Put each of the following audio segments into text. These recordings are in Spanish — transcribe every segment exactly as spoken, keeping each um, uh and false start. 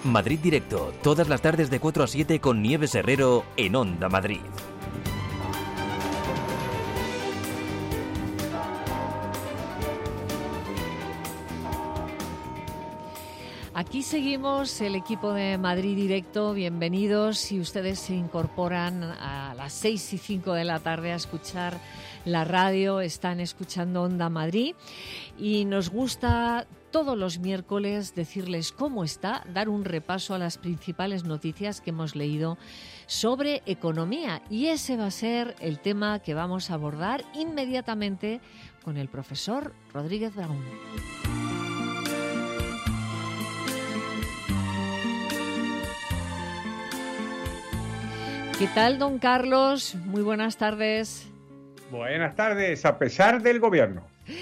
Madrid Directo, todas las tardes de cuatro a siete con Nieves Herrero en Onda Madrid. Aquí seguimos, el equipo de Madrid Directo, bienvenidos. Si ustedes se incorporan a las seis y cinco de la tarde a escuchar la radio, están escuchando Onda Madrid y nos gusta todos los miércoles decirles cómo está, dar un repaso a las principales noticias que hemos leído sobre economía. Y ese va a ser el tema que vamos a abordar inmediatamente con el profesor Rodríguez Brown. ¿Qué tal, don Carlos? Muy buenas tardes. Buenas tardes, a pesar del gobierno.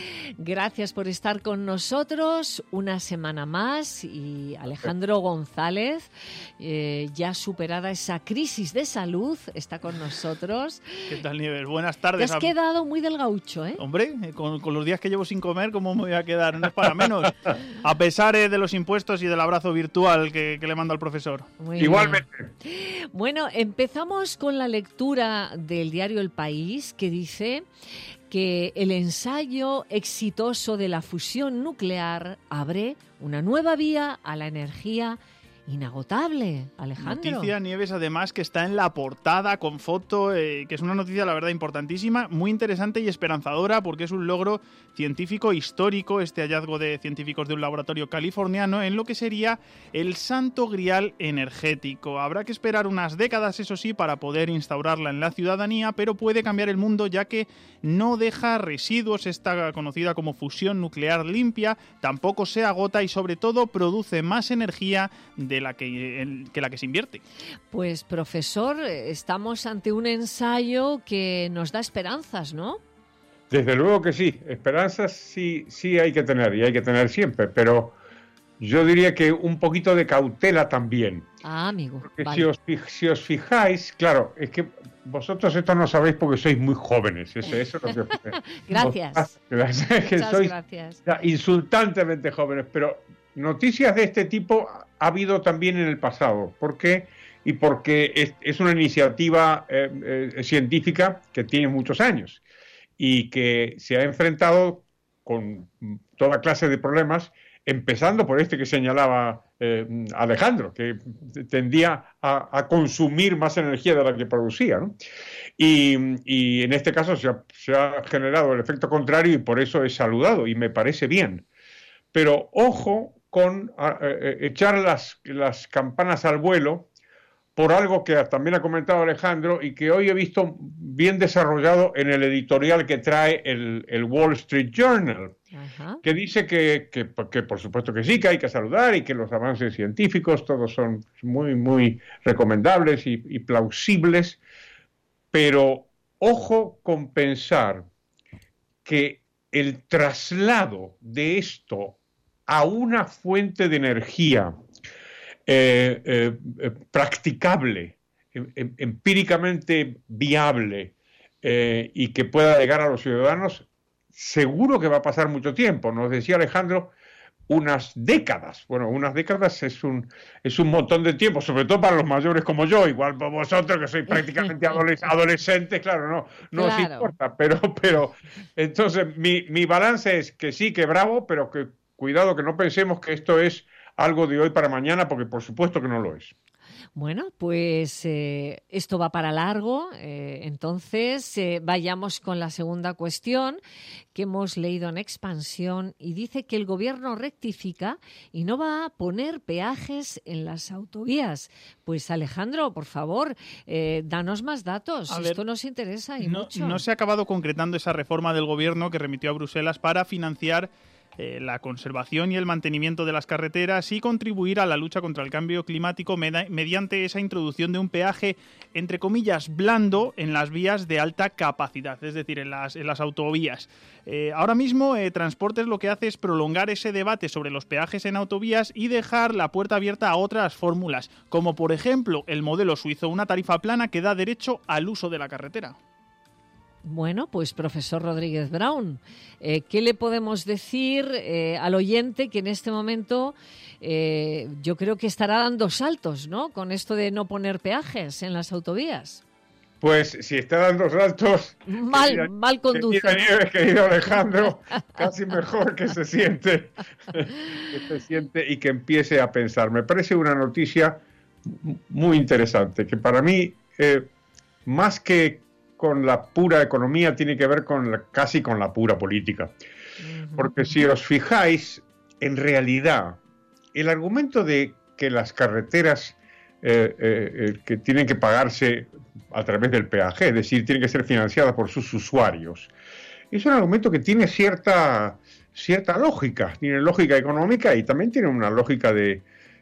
Gracias por estar con nosotros una semana más y Alejandro González, eh, ya superada esa crisis de salud, está con nosotros. ¿Qué tal, Nieves? Buenas tardes. Te has quedado muy del gaucho, ¿eh? Hombre, con, con los días que llevo sin comer, ¿cómo me voy a quedar? No es para menos. A pesar eh, de los impuestos y del abrazo virtual que, que le mando al profesor. Muy Igualmente. Bien. Bueno, empezamos con la lectura del diario El País, que dice que el ensayo exitoso de la fusión nuclear abre una nueva vía a la energía inagotable. Alejandro. Noticia, Nieves, además, que está en la portada con foto, eh, que es una noticia, la verdad, importantísima, muy interesante y esperanzadora, porque es un logro científico histórico, este hallazgo de científicos de un laboratorio californiano, en lo que sería el santo grial energético. Habrá que esperar unas décadas, eso sí, para poder instaurarla en la ciudadanía, pero puede cambiar el mundo, ya que no deja residuos, está conocida como fusión nuclear limpia, tampoco se agota y, sobre todo, produce más energía de de la que, que la que se invierte. Pues, profesor, estamos ante un ensayo que nos da esperanzas, ¿no? Desde luego que sí, esperanzas sí, sí hay que tener, y hay que tener siempre, pero yo diría que un poquito de cautela también. Ah, amigo. Porque vale. si, os, si os fijáis, claro, es que vosotros esto no sabéis porque sois muy jóvenes. Eso, eso es lo que... Gracias. Os, que Muchas sois gracias. Insultantemente jóvenes, pero noticias de este tipo ha habido también en el pasado. ¿Por qué? Y porque es, es una iniciativa eh, eh, científica que tiene muchos años y que se ha enfrentado con toda clase de problemas, empezando por este que señalaba eh, Alejandro, que tendía a, a consumir más energía de la que producía, ¿no? Y, y en este caso se ha, se ha generado el efecto contrario y por eso es saludado y me parece bien. Pero ojo con a, a, echar las, las campanas al vuelo por algo que también ha comentado Alejandro y que hoy he visto bien desarrollado en el editorial que trae el, el Wall Street Journal, Ajá. que dice que, que, que por supuesto que sí, que hay que saludar y que los avances científicos todos son muy, muy recomendables y, y plausibles, pero ojo con pensar que el traslado de esto a una fuente de energía eh, eh, eh, practicable, em, empíricamente viable eh, y que pueda llegar a los ciudadanos, seguro que va a pasar mucho tiempo. Nos decía Alejandro, unas décadas. Bueno, unas décadas es un, es un montón de tiempo, sobre todo para los mayores como yo, igual para vosotros que sois prácticamente adoles, adolescentes, claro, no, no claro. os importa, pero, pero entonces mi, mi balance es que sí, que bravo, pero que cuidado que no pensemos que esto es algo de hoy para mañana, porque por supuesto que no lo es. Bueno, pues eh, esto va para largo, eh, entonces eh, vayamos con la segunda cuestión que hemos leído en Expansión y dice que el gobierno rectifica y no va a poner peajes en las autovías. Pues Alejandro, por favor, eh, danos más datos, a esto ver, nos interesa y no, mucho. No se ha acabado concretando esa reforma del gobierno que remitió a Bruselas para financiar Eh, la conservación y el mantenimiento de las carreteras y contribuir a la lucha contra el cambio climático med- mediante esa introducción de un peaje, entre comillas, blando en las vías de alta capacidad, es decir, en las, en las autovías. Eh, ahora mismo, eh, Transportes lo que hace es prolongar ese debate sobre los peajes en autovías y dejar la puerta abierta a otras fórmulas, como por ejemplo el modelo suizo, una tarifa plana que da derecho al uso de la carretera. Bueno, pues profesor Rodríguez Brown, eh, ¿qué le podemos decir eh, al oyente que en este momento eh, yo creo que estará dando saltos, ¿no? Con esto de no poner peajes en las autovías. Pues si está dando saltos... Mal, querida, mal conduce. Querida Nieves, querido Alejandro, casi mejor que se siente, que se siente y que empiece a pensar. Me parece una noticia muy interesante, que para mí, eh, más que con la pura economía, tiene que ver con la, casi con la pura política. Uh-huh. Porque si os fijáis, en realidad, el argumento de que las carreteras eh, eh, que tienen que pagarse a través del peaje, es decir, tienen que ser financiadas por sus usuarios, es un argumento que tiene cierta, cierta lógica, tiene lógica económica y también tiene una lógica de,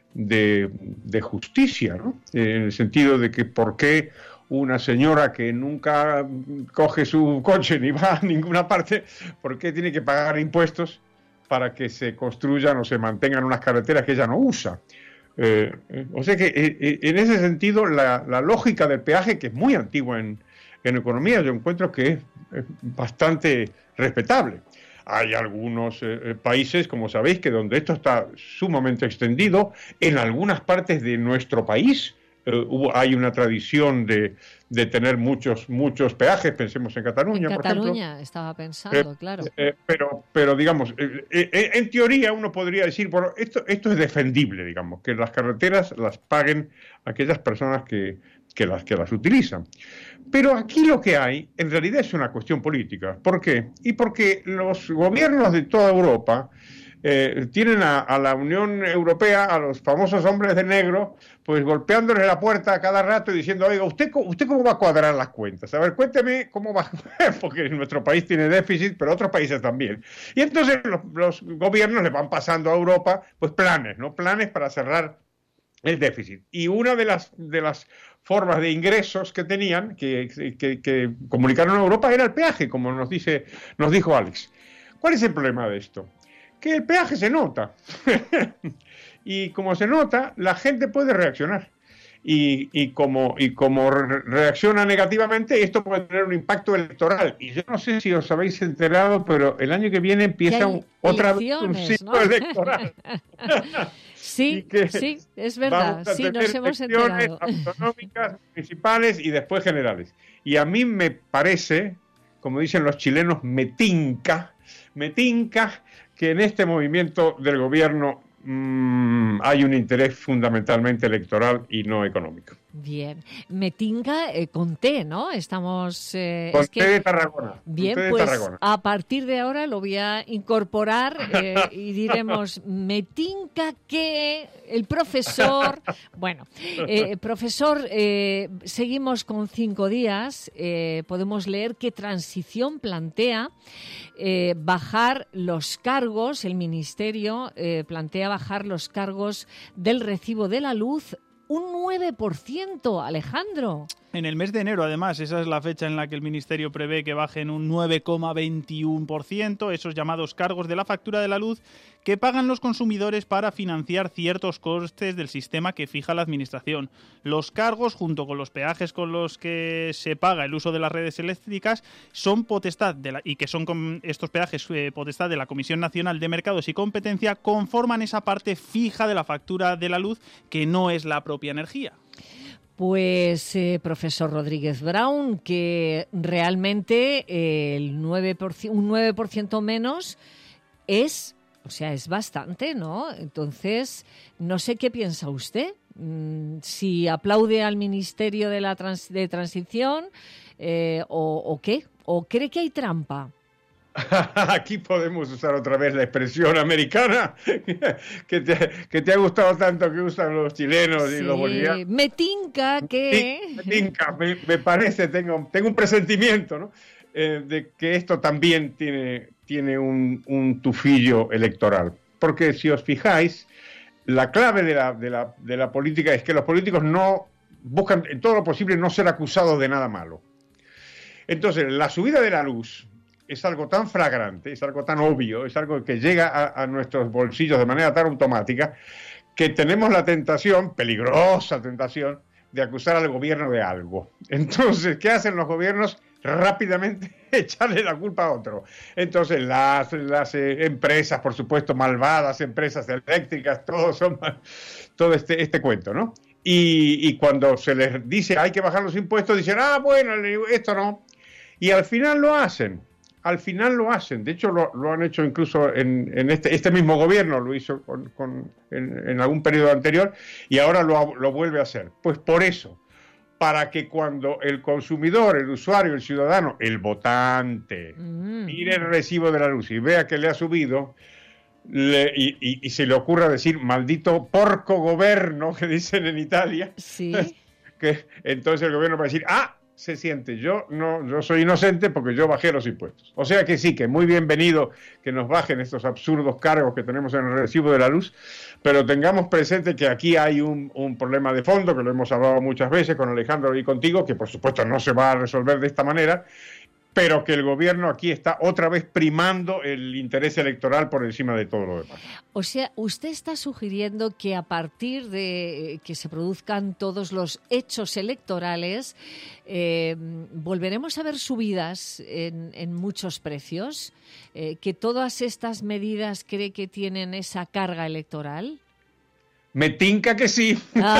de, de justicia, ¿no? En el sentido de que por qué una señora que nunca coge su coche ni va a ninguna parte, ¿por qué tiene que pagar impuestos para que se construyan o se mantengan unas carreteras que ella no usa? Eh, eh, o sea que eh, en ese sentido la, la lógica del peaje, que es muy antigua en, en economía, yo encuentro que es, es bastante respetable. Hay algunos eh, países, como sabéis, que donde esto está sumamente extendido, en algunas partes de nuestro país eh, hubo, hay una tradición de, de tener muchos muchos peajes, pensemos en Cataluña, en por Cataluña ejemplo. estaba pensando, eh, claro. Eh, pero, pero, digamos, eh, eh, en teoría uno podría decir, bueno, esto, esto es defendible, digamos, que las carreteras las paguen aquellas personas que, que, las, que las utilizan. Pero aquí lo que hay, en realidad, es una cuestión política. ¿Por qué? Y porque los gobiernos de toda Europa eh, tienen a, a la Unión Europea, a los famosos hombres de negro, pues golpeándoles la puerta a cada rato y diciendo, oiga, ¿usted, ¿usted cómo va a cuadrar las cuentas? A ver, cuénteme cómo va, porque nuestro país tiene déficit, pero otros países también. Y entonces los, los gobiernos le van pasando a Europa, pues planes, ¿no? Planes para cerrar el déficit. Y una de las, de las formas de ingresos que tenían, que, que, que comunicaron a Europa, era el peaje, como nos, dice, nos dijo Alex. ¿Cuál es el problema de esto? Que el peaje se nota. Y como se nota, la gente puede reaccionar. Y, y, como, y como re reacciona negativamente, esto puede tener un impacto electoral. Y yo no sé si os habéis enterado, pero el año que viene empieza un, otra vez un ciclo, ¿no?, electoral. Sí, que sí, es verdad. Sí, nos hemos enterado. Autonómicas, municipales y después generales. Y a mí me parece, como dicen los chilenos, me tinca, me tinca que en este movimiento del gobierno mmm, hay un interés fundamentalmente electoral y no económico. Bien, me tinca eh, con T, ¿no? Estamos... Eh, con es T que... de Tarragona. Bien, de pues Tarragona. A partir de ahora lo voy a incorporar eh, y diremos, me tinca que el profesor... Bueno, eh, profesor, eh, seguimos con cinco días. Eh, podemos leer que Transición plantea eh, bajar los cargos, el Ministerio eh, plantea bajar los cargos del recibo de la luz un nueve por ciento, Alejandro. En el mes de enero, además, esa es la fecha en la que el Ministerio prevé que bajen un nueve coma veintiuno por ciento esos llamados cargos de la factura de la luz que pagan los consumidores para financiar ciertos costes del sistema que fija la Administración. Los cargos, junto con los peajes con los que se paga el uso de las redes eléctricas, son potestad de la, y que son con estos peajes eh, potestad de la Comisión Nacional de Mercados y Competencia, conforman esa parte fija de la factura de la luz que no es la propia energía. Pues, eh, profesor Rodríguez Brown, que realmente eh, el nueve por ciento, un nueve por ciento menos es, o sea, es bastante, ¿no? Entonces, no sé qué piensa usted. Mm, si aplaude al Ministerio de la trans, de Transición eh, o, o qué, o cree que hay trampa. Aquí podemos usar otra vez la expresión americana que te, que te ha gustado tanto, que usan los chilenos sí, y los bolivianos. Me tinca que... Me, me tinca, me, me parece, tengo, tengo un presentimiento, ¿no? Eh, de que esto también tiene, tiene un, un tufillo electoral. Porque si os fijáis, la clave de la, de, la, de la política es que los políticos no buscan en todo lo posible no ser acusados de nada malo. Entonces, la subida de la luz es algo tan flagrante, es algo tan obvio, es algo que llega a, a nuestros bolsillos de manera tan automática que tenemos la tentación, peligrosa tentación, de acusar al gobierno de algo. Entonces, ¿qué hacen los gobiernos? rápidamente echarle la culpa a otro. Entonces las, las eh, empresas, por supuesto, malvadas, empresas eléctricas, todos son todo este, este cuento, ¿no? Y, y cuando se les dice hay que bajar los impuestos, dicen, ah, bueno, esto no. Y al final lo hacen. Al final lo hacen. De hecho, lo, lo han hecho incluso en, en este, este mismo gobierno, lo hizo con, con, en, en algún periodo anterior, y ahora lo, lo vuelve a hacer. Pues por eso, para que cuando el consumidor, el usuario, el ciudadano, el votante, mm. mire el recibo de la luz y vea que le ha subido, le, y, y, y se le ocurra decir, maldito porco gobierno, que dicen en Italia, ¿sí? Que entonces el gobierno va a decir, ah, se siente, yo no, yo soy inocente porque yo bajé los impuestos. O sea que sí, que muy bienvenido que nos bajen estos absurdos cargos que tenemos en el recibo de la luz, pero tengamos presente que aquí hay un, un problema de fondo, que lo hemos hablado muchas veces con Alejandro y contigo, que por supuesto no se va a resolver de esta manera, pero que el gobierno aquí está otra vez primando el interés electoral por encima de todo lo demás. O sea, usted está sugiriendo que a partir de que se produzcan todos los hechos electorales, eh, volveremos a ver subidas en, en muchos precios, eh, que todas estas medidas cree que tienen esa carga electoral. Me tinca que sí.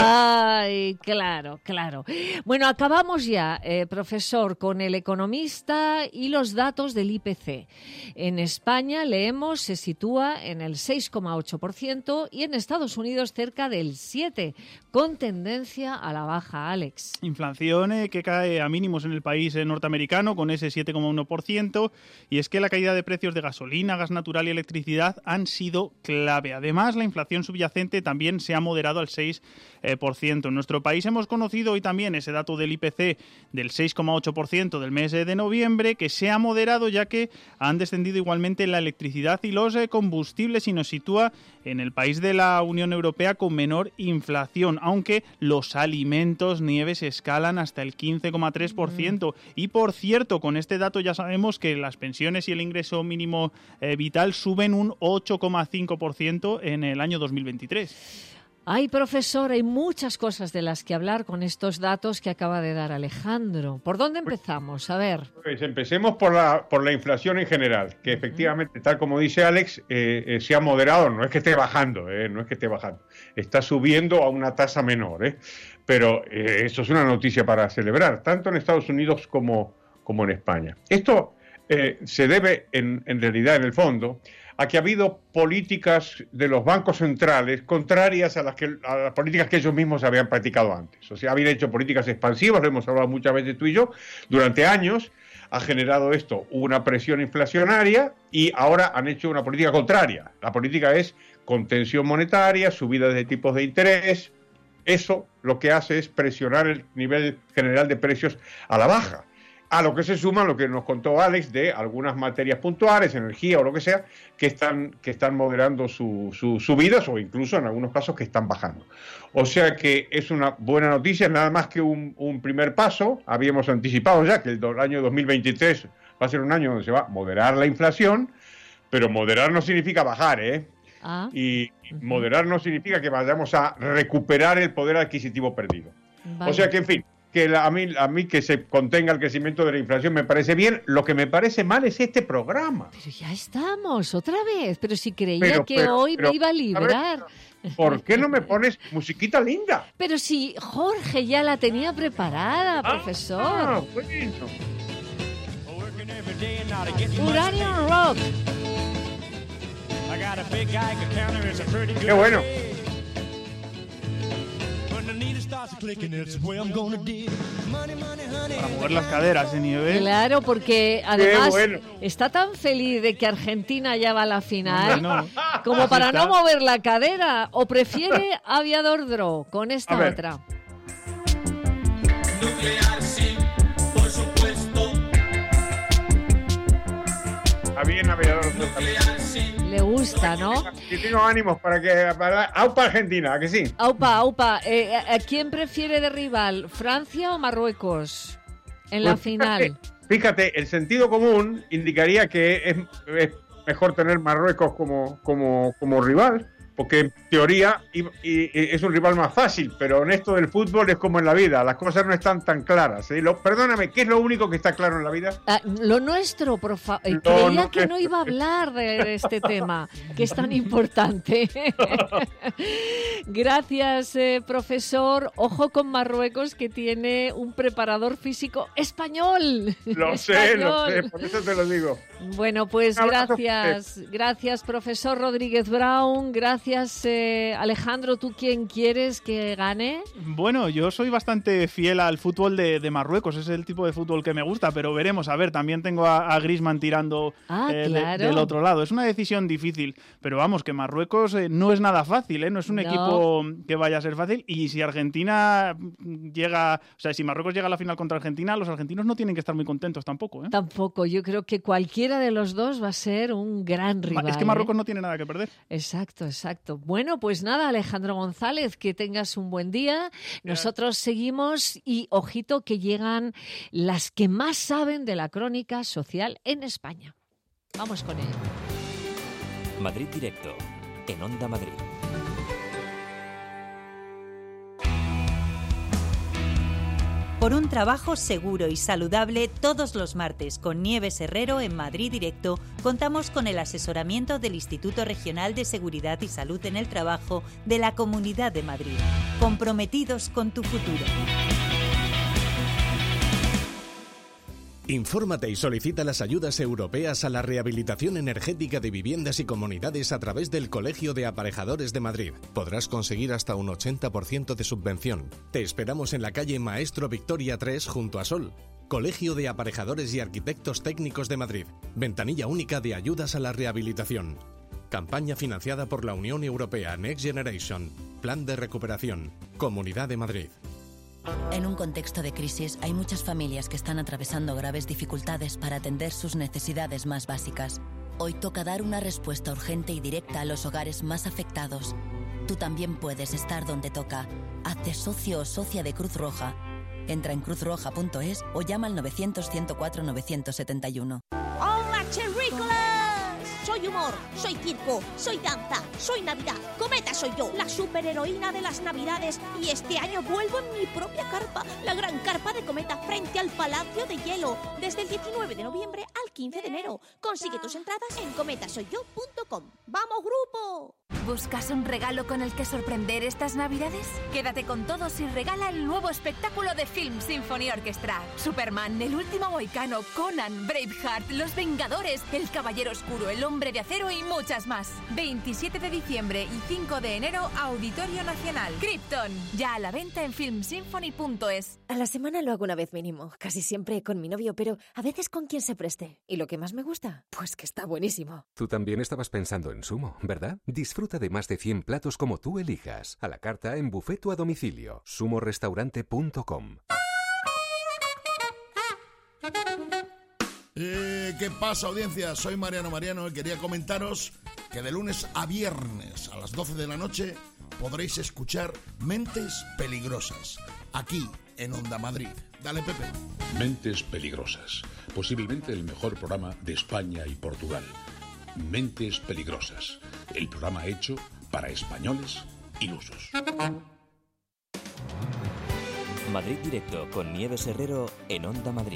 Ay, claro, claro. Bueno, acabamos ya, eh, profesor, con el economista y los datos del I P C. En España, leemos, se sitúa en el seis coma ocho por ciento y en Estados Unidos cerca del siete por ciento, con tendencia a la baja, Alex. Inflación eh, que cae a mínimos en el país eh, norteamericano con ese siete coma uno por ciento, y es que la caída de precios de gasolina, gas natural y electricidad han sido clave. Además, la inflación subyacente también se ha moderado al seis por ciento. En nuestro país hemos conocido hoy también ese dato del I P C del seis coma ocho por ciento del mes de noviembre, que se ha moderado ya que han descendido igualmente la electricidad y los combustibles y nos sitúa en el país de la Unión Europea con menor inflación, aunque los alimentos, Nieves, escalan hasta el quince coma tres por ciento. Mm. Y por cierto, con este dato ya sabemos que las pensiones y el ingreso mínimo eh, vital suben un ocho coma cinco por ciento en el año dos mil veintitrés. Ay, profesor, hay muchas cosas de las que hablar con estos datos que acaba de dar Alejandro. ¿Por dónde empezamos? A ver. Pues empecemos por la, por la inflación en general, que efectivamente, tal como dice Alex, eh, eh, se ha moderado. No es que esté bajando, eh, no es que esté bajando. Está subiendo a una tasa menor, eh. Pero eh, eso es una noticia para celebrar, tanto en Estados Unidos como, como en España. Esto eh, se debe, en, en realidad, en el fondo, a que ha habido políticas de los bancos centrales contrarias a las, que, a las políticas que ellos mismos habían practicado antes. O sea, habían hecho políticas expansivas, lo hemos hablado muchas veces tú y yo, durante años. Ha generado esto una presión inflacionaria y ahora han hecho una política contraria. La política es contención monetaria, subida de tipos de interés. Eso lo que hace es presionar el nivel general de precios a la baja. A lo que se suma lo que nos contó Alex de algunas materias puntuales, energía o lo que sea, que están, que están moderando sus su subidas o incluso en algunos casos que están bajando. O sea que es una buena noticia, nada más que un, un primer paso. Habíamos anticipado ya que el do, año dos mil veintitrés va a ser un año donde se va a moderar la inflación, pero moderar no significa bajar, ¿eh? Ah. Y uh-huh. moderar no significa que vayamos a recuperar el poder adquisitivo perdido. Vale. O sea que, en fin, que la, a, mí, a mí que se contenga el crecimiento de la inflación me parece bien. Lo que me parece mal es este programa. Pero ya estamos, otra vez. Pero si creía pero, que pero, hoy pero, me iba a librar. A ver, ¿por qué no me pones musiquita linda? Pero si Jorge ya la tenía preparada, ah, profesor. Ah, bueno. Uranium Rock. Qué bueno. Para mover las caderas, ¿eh, Nieves? Claro, porque además bueno. está tan feliz de que Argentina ya va a la final, no. como para no mover la cadera, o prefiere Aviador Draw con esta otra. Nuclear, sí, por supuesto. Está bien Aviador Draw. Le gusta, ¿no? Yo tengo ánimos para que... Para, aupa Argentina, ¿a que sí? Aupa, aupa. Eh, ¿A quién prefiere de rival? ¿Francia o Marruecos? En pues la final. Fíjate, fíjate, el sentido común indicaría que es, es mejor tener Marruecos como, como, como rival, porque en teoría y, y, y es un rival más fácil, pero en esto del fútbol es como en la vida, las cosas no están tan claras. ¿eh? Lo, perdóname, ¿qué es lo único que está claro en la vida? Ah, lo nuestro, por favor. Lo Creía nuestro. que no iba a hablar de, de este tema, que es tan importante. Gracias, eh, profesor. Ojo con Marruecos, que tiene un preparador físico español. Lo sé, lo Español. sé, por eso te lo digo. Bueno, pues Un abrazo gracias. Gracias, profesor Rodríguez Brown. Gracias, eh, Alejandro. ¿Tú quién quieres que gane? Bueno, yo soy bastante fiel al fútbol de, de Marruecos, es el tipo de fútbol que me gusta, pero veremos. A ver, también tengo a, a Griezmann tirando Ah, eh, de- claro. del otro lado. Es una decisión difícil, pero vamos, que Marruecos eh, no es nada fácil, ¿eh? No es un No. equipo que vaya a ser fácil. Y si Argentina llega, o sea, si Marruecos llega a la final contra Argentina, los argentinos no tienen que estar muy contentos tampoco, ¿eh? Tampoco. Yo creo que cualquiera de los dos va a ser un gran Ma- rival. Es que Marruecos ¿eh? no tiene nada que perder. Exacto, exacto. Bueno, pues nada, Alejandro González, que tengas un buen día. Nosotros seguimos y ojito que llegan las que más saben de la crónica social en España. Vamos con ello. Madrid Directo, en Onda Madrid. Por un trabajo seguro y saludable, todos los martes con Nieves Herrero en Madrid Directo contamos con el asesoramiento del Instituto Regional de Seguridad y Salud en el Trabajo de la Comunidad de Madrid. Comprometidos con tu futuro. Infórmate y solicita las ayudas europeas a la rehabilitación energética de viviendas y comunidades a través del Colegio de Aparejadores de Madrid. Podrás conseguir hasta un ochenta por ciento de subvención. Te esperamos en la calle Maestro Victoria tres junto a Sol. Colegio de Aparejadores y Arquitectos Técnicos de Madrid. Ventanilla única de ayudas a la rehabilitación. Campaña financiada por la Unión Europea Next Generation. Plan de recuperación. Comunidad de Madrid. En un contexto de crisis, hay muchas familias que están atravesando graves dificultades para atender sus necesidades más básicas. Hoy toca dar una respuesta urgente y directa a los hogares más afectados. Tú también puedes estar donde toca. Hazte socio o socia de Cruz Roja. Entra en cruz roja punto es o llama al novecientos, ciento cuatro, novecientos setenta y uno. ¡Hola, cherrícolas! Soy humor, soy circo, soy danza, soy Navidad. Cometa soy yo, la superheroína de las Navidades. Y este año vuelvo en mi propia carpa, la gran carpa de Cometa frente al Palacio de Hielo. Desde el diecinueve de noviembre al quince de enero. Consigue tus entradas en cometa soy yo punto com. ¡Vamos, grupo! ¿Buscas un regalo con el que sorprender estas Navidades? Quédate con todos y regala el nuevo espectáculo de Film Symphony Orchestra. Superman, El último mohicano, Conan, Braveheart, Los Vengadores, El Caballero Oscuro, El Hombre de Acero y muchas más. veintisiete de diciembre y cinco de enero, Auditorio Nacional. Krypton, ya a la venta en film symphony punto es. A la semana lo hago una vez mínimo, casi siempre con mi novio, pero a veces con quien se preste. ¿Y lo que más me gusta? Pues que está buenísimo. Tú también estabas pensando en Sumo, ¿verdad? Disfruta de más de cien platos como tú elijas. A la carta en buffet o a domicilio. sumo restaurante punto com. Eh, ¿Qué pasa, audiencia? Soy Mariano Mariano y quería comentaros que de lunes a viernes a las doce de la noche podréis escuchar Mentes Peligrosas, aquí en Onda Madrid. Dale, Pepe. Mentes Peligrosas, posiblemente el mejor programa de España y Portugal. Mentes Peligrosas, el programa hecho para españoles ilusos. Madrid Directo con Nieves Herrero en Onda Madrid.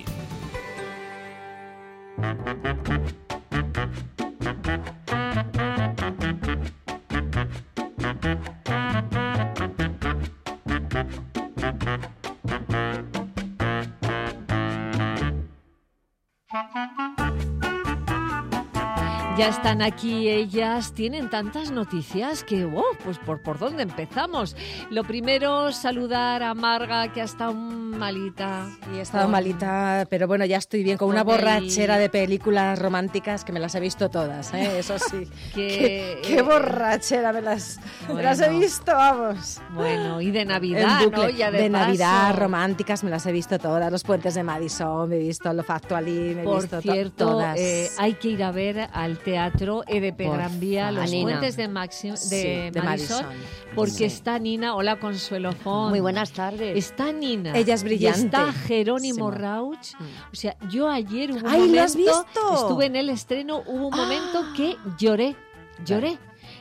Ya están aquí ellas, tienen tantas noticias que, wow, pues por, por dónde empezamos. Lo primero, saludar a Marga, que ha estado malita. Y he estado con... malita, pero bueno, ya estoy bien, con, con una borrachera el... de películas románticas que me las he visto todas, ¿eh? Eso sí. ¿Qué, qué, qué borrachera, me las, bueno, me las he visto, vamos. Bueno, y de Navidad, ¿no? Ya de de paso. Navidad, románticas, me las he visto todas. Los puentes de Madison, me he visto Love Actually, me he Por visto cierto, to todas. Eh, hay que ir a ver al teatro E D P Por Gran Vía, Los Nina. Puentes de, Maxi de, sí, de Madison, Madison, porque sí. está Nina. Hola, Consuelo Font. Muy buenas tardes. Está Nina. Ella es brillante. Está Jerónimo sí, Rauch. O sea, yo ayer hubo un ¡Ay, momento, lo has visto! Estuve en el estreno, hubo un momento ah. que lloré, lloré.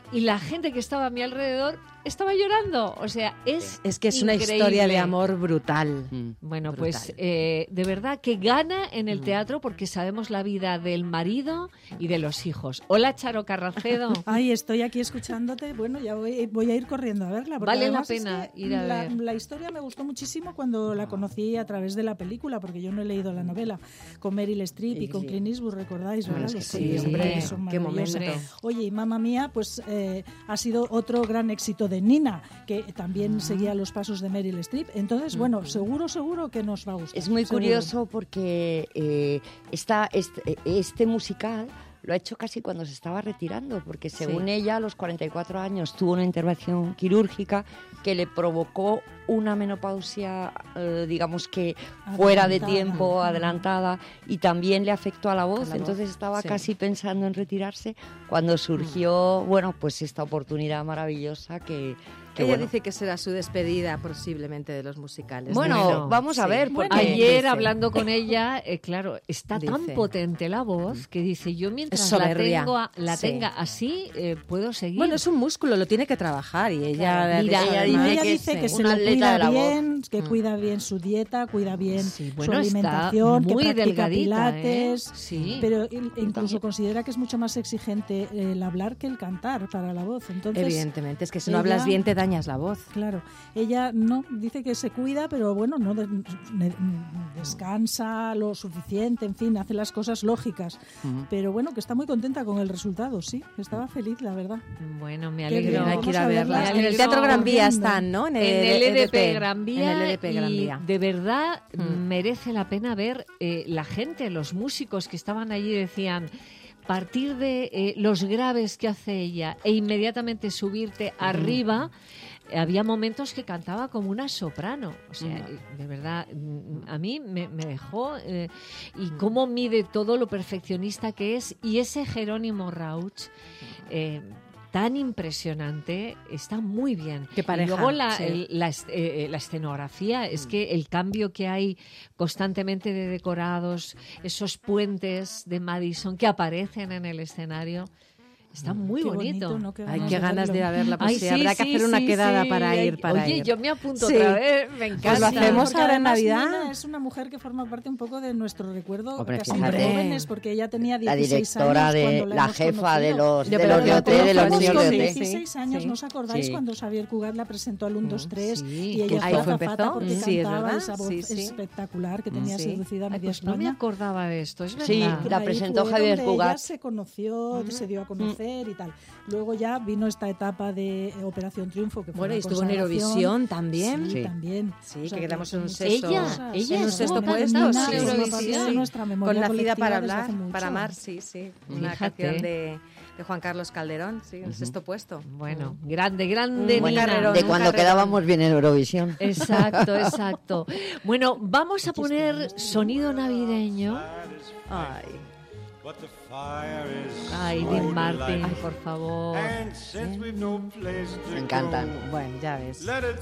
y la gente que estaba a mi alrededor estaba llorando. O sea, es Es que es increíble. una historia de amor brutal. Bueno, brutal. pues eh, de verdad que gana en el teatro porque sabemos la vida del marido y de los hijos. Hola, Charo Carracedo. Ay, estoy aquí escuchándote. Bueno, ya voy, voy a ir corriendo a verla. porque Vale la además es pena que ir a la, ver. La historia me gustó muchísimo cuando la conocí a través de la película, porque yo no he leído la novela, con Meryl Streep y con Clint Eastwood, ¿recordáis? ¿Verdad? es que Los sí, coches, hombre, son qué maravillosos. momento. Oye, y Mamma Mía, pues eh, ha sido otro gran éxito de Nina, que también seguía los pasos de Meryl Streep. Entonces, bueno, seguro, seguro que nos va a gustar. Es muy seguro. curioso porque eh, esta, este, este musical lo ha hecho casi cuando se estaba retirando, porque según Sí. ella a los cuarenta y cuatro años tuvo una intervención quirúrgica que le provocó una menopausia, eh, digamos que fuera de Adelantada. tiempo, adelantada, y también le afectó a la voz, A la voz, entonces estaba sí. casi pensando en retirarse cuando surgió, bueno, pues esta oportunidad maravillosa que... que Ella bueno. dice que será su despedida posiblemente de los musicales. Bueno, vamos a ver, porque- Ayer dice. hablando con ella, eh, claro, está tan Dice. potente la voz que dice, yo mientras Es la, soberbia. tengo a- la Sí. tenga así, eh, puedo seguir. Bueno, es un músculo, lo tiene que trabajar y ella, Claro, mira, ella ella además- Ella dice que se una lo atleta cuida de la voz. bien, que Mm. cuida bien su dieta, cuida bien bueno, su está alimentación, que muy practica delgadita, pilates, ¿eh? Sí. pero il- incluso considera que es mucho más exigente el hablar que el cantar para la voz. Entonces, Evidentemente, es que si no ella- hablas bien te dañas la voz. Claro, ella no dice que se cuida, pero bueno, no de- ne- descansa lo suficiente, en fin, hace las cosas lógicas. Pero bueno, que está muy contenta con el resultado, sí, estaba feliz, la verdad. Bueno, me Qué alegro. bien, Hay que ir a vamos a verla. verla. En el alegro. Teatro Gran Vía Corriendo. están, ¿no? En el E D P Gran En Vía, el E D P Gran y Vía. de verdad Mm. merece la pena ver eh, la gente, los músicos que estaban allí decían, partir de eh, los graves que hace ella e inmediatamente subirte arriba, eh, había momentos que cantaba como una soprano. O sea, eh, de verdad, mm, a mí me, me dejó eh, y cómo mide todo lo perfeccionista que es, y ese Jerónimo Rauch eh, tan impresionante, está muy bien. Qué pareja, y luego la, sí. el- la, es- eh, la escenografía, es que el cambio que hay constantemente de decorados, esos puentes de Madison que aparecen en el escenario, está muy Qué bonito. bonito, ¿no? Qué Ay, ganas qué de ganas de ir a verlo. verla. Pues Ay, sí, sí, habrá que sí, hacer una sí, quedada sí. para Ay, ir. Para oye, ir. yo me apunto Sí. otra vez, me encanta. Pues lo hacemos Porque ahora en además Navidad. Nina es una mujer que forma parte un poco de nuestro recuerdo, Hombre, casi fíjate. de jóvenes, porque ella tenía La dieciséis directora años de cuando la, la hemos jefa de conocido. los De de los Pero de OT, de los Conocimos niños con de O T. dieciséis años, Sí. ¿no os acordáis Sí. cuando Xavier Cugat la presentó al uno, dos, tres Sí. y ella Ahí fue fue azafata empezó. porque Sí, es cantaba verdad. esa voz Sí, sí. espectacular que tenía Sí. seducida a Ay, media pues no me España. acordaba de esto, es verdad. Sí, la Ahí presentó fue Javier donde Cugat. ella se conoció, se dio a conocer y tal. Luego ya vino esta etapa de eh, Operación Triunfo, que fue Bueno, una y estuvo en consagración. Eurovisión también. Sí, Sí. también. Sí, O sea, que quedamos en un muchas sexto, Ella, cosas. ella en un estuvo sexto cantando puesto. en Sí, Nina, sí, forma Eurovisión. parte sí, de sí. nuestra memoria Con Nacida colectiva para desde hablar, hace mucho. para amar, sí, sí. Una Fíjate. canción de, de Juan Carlos Calderón, sí, en el sexto puesto. Bueno, grande, grande Un buen Nina. carrerón. De un cuando carrerón. quedábamos bien en Eurovisión. Exacto, exacto. Bueno, vamos a poner sonido navideño. Ay. Ay, Dean Martin, por favor. Me encantan. Bueno, ya ves.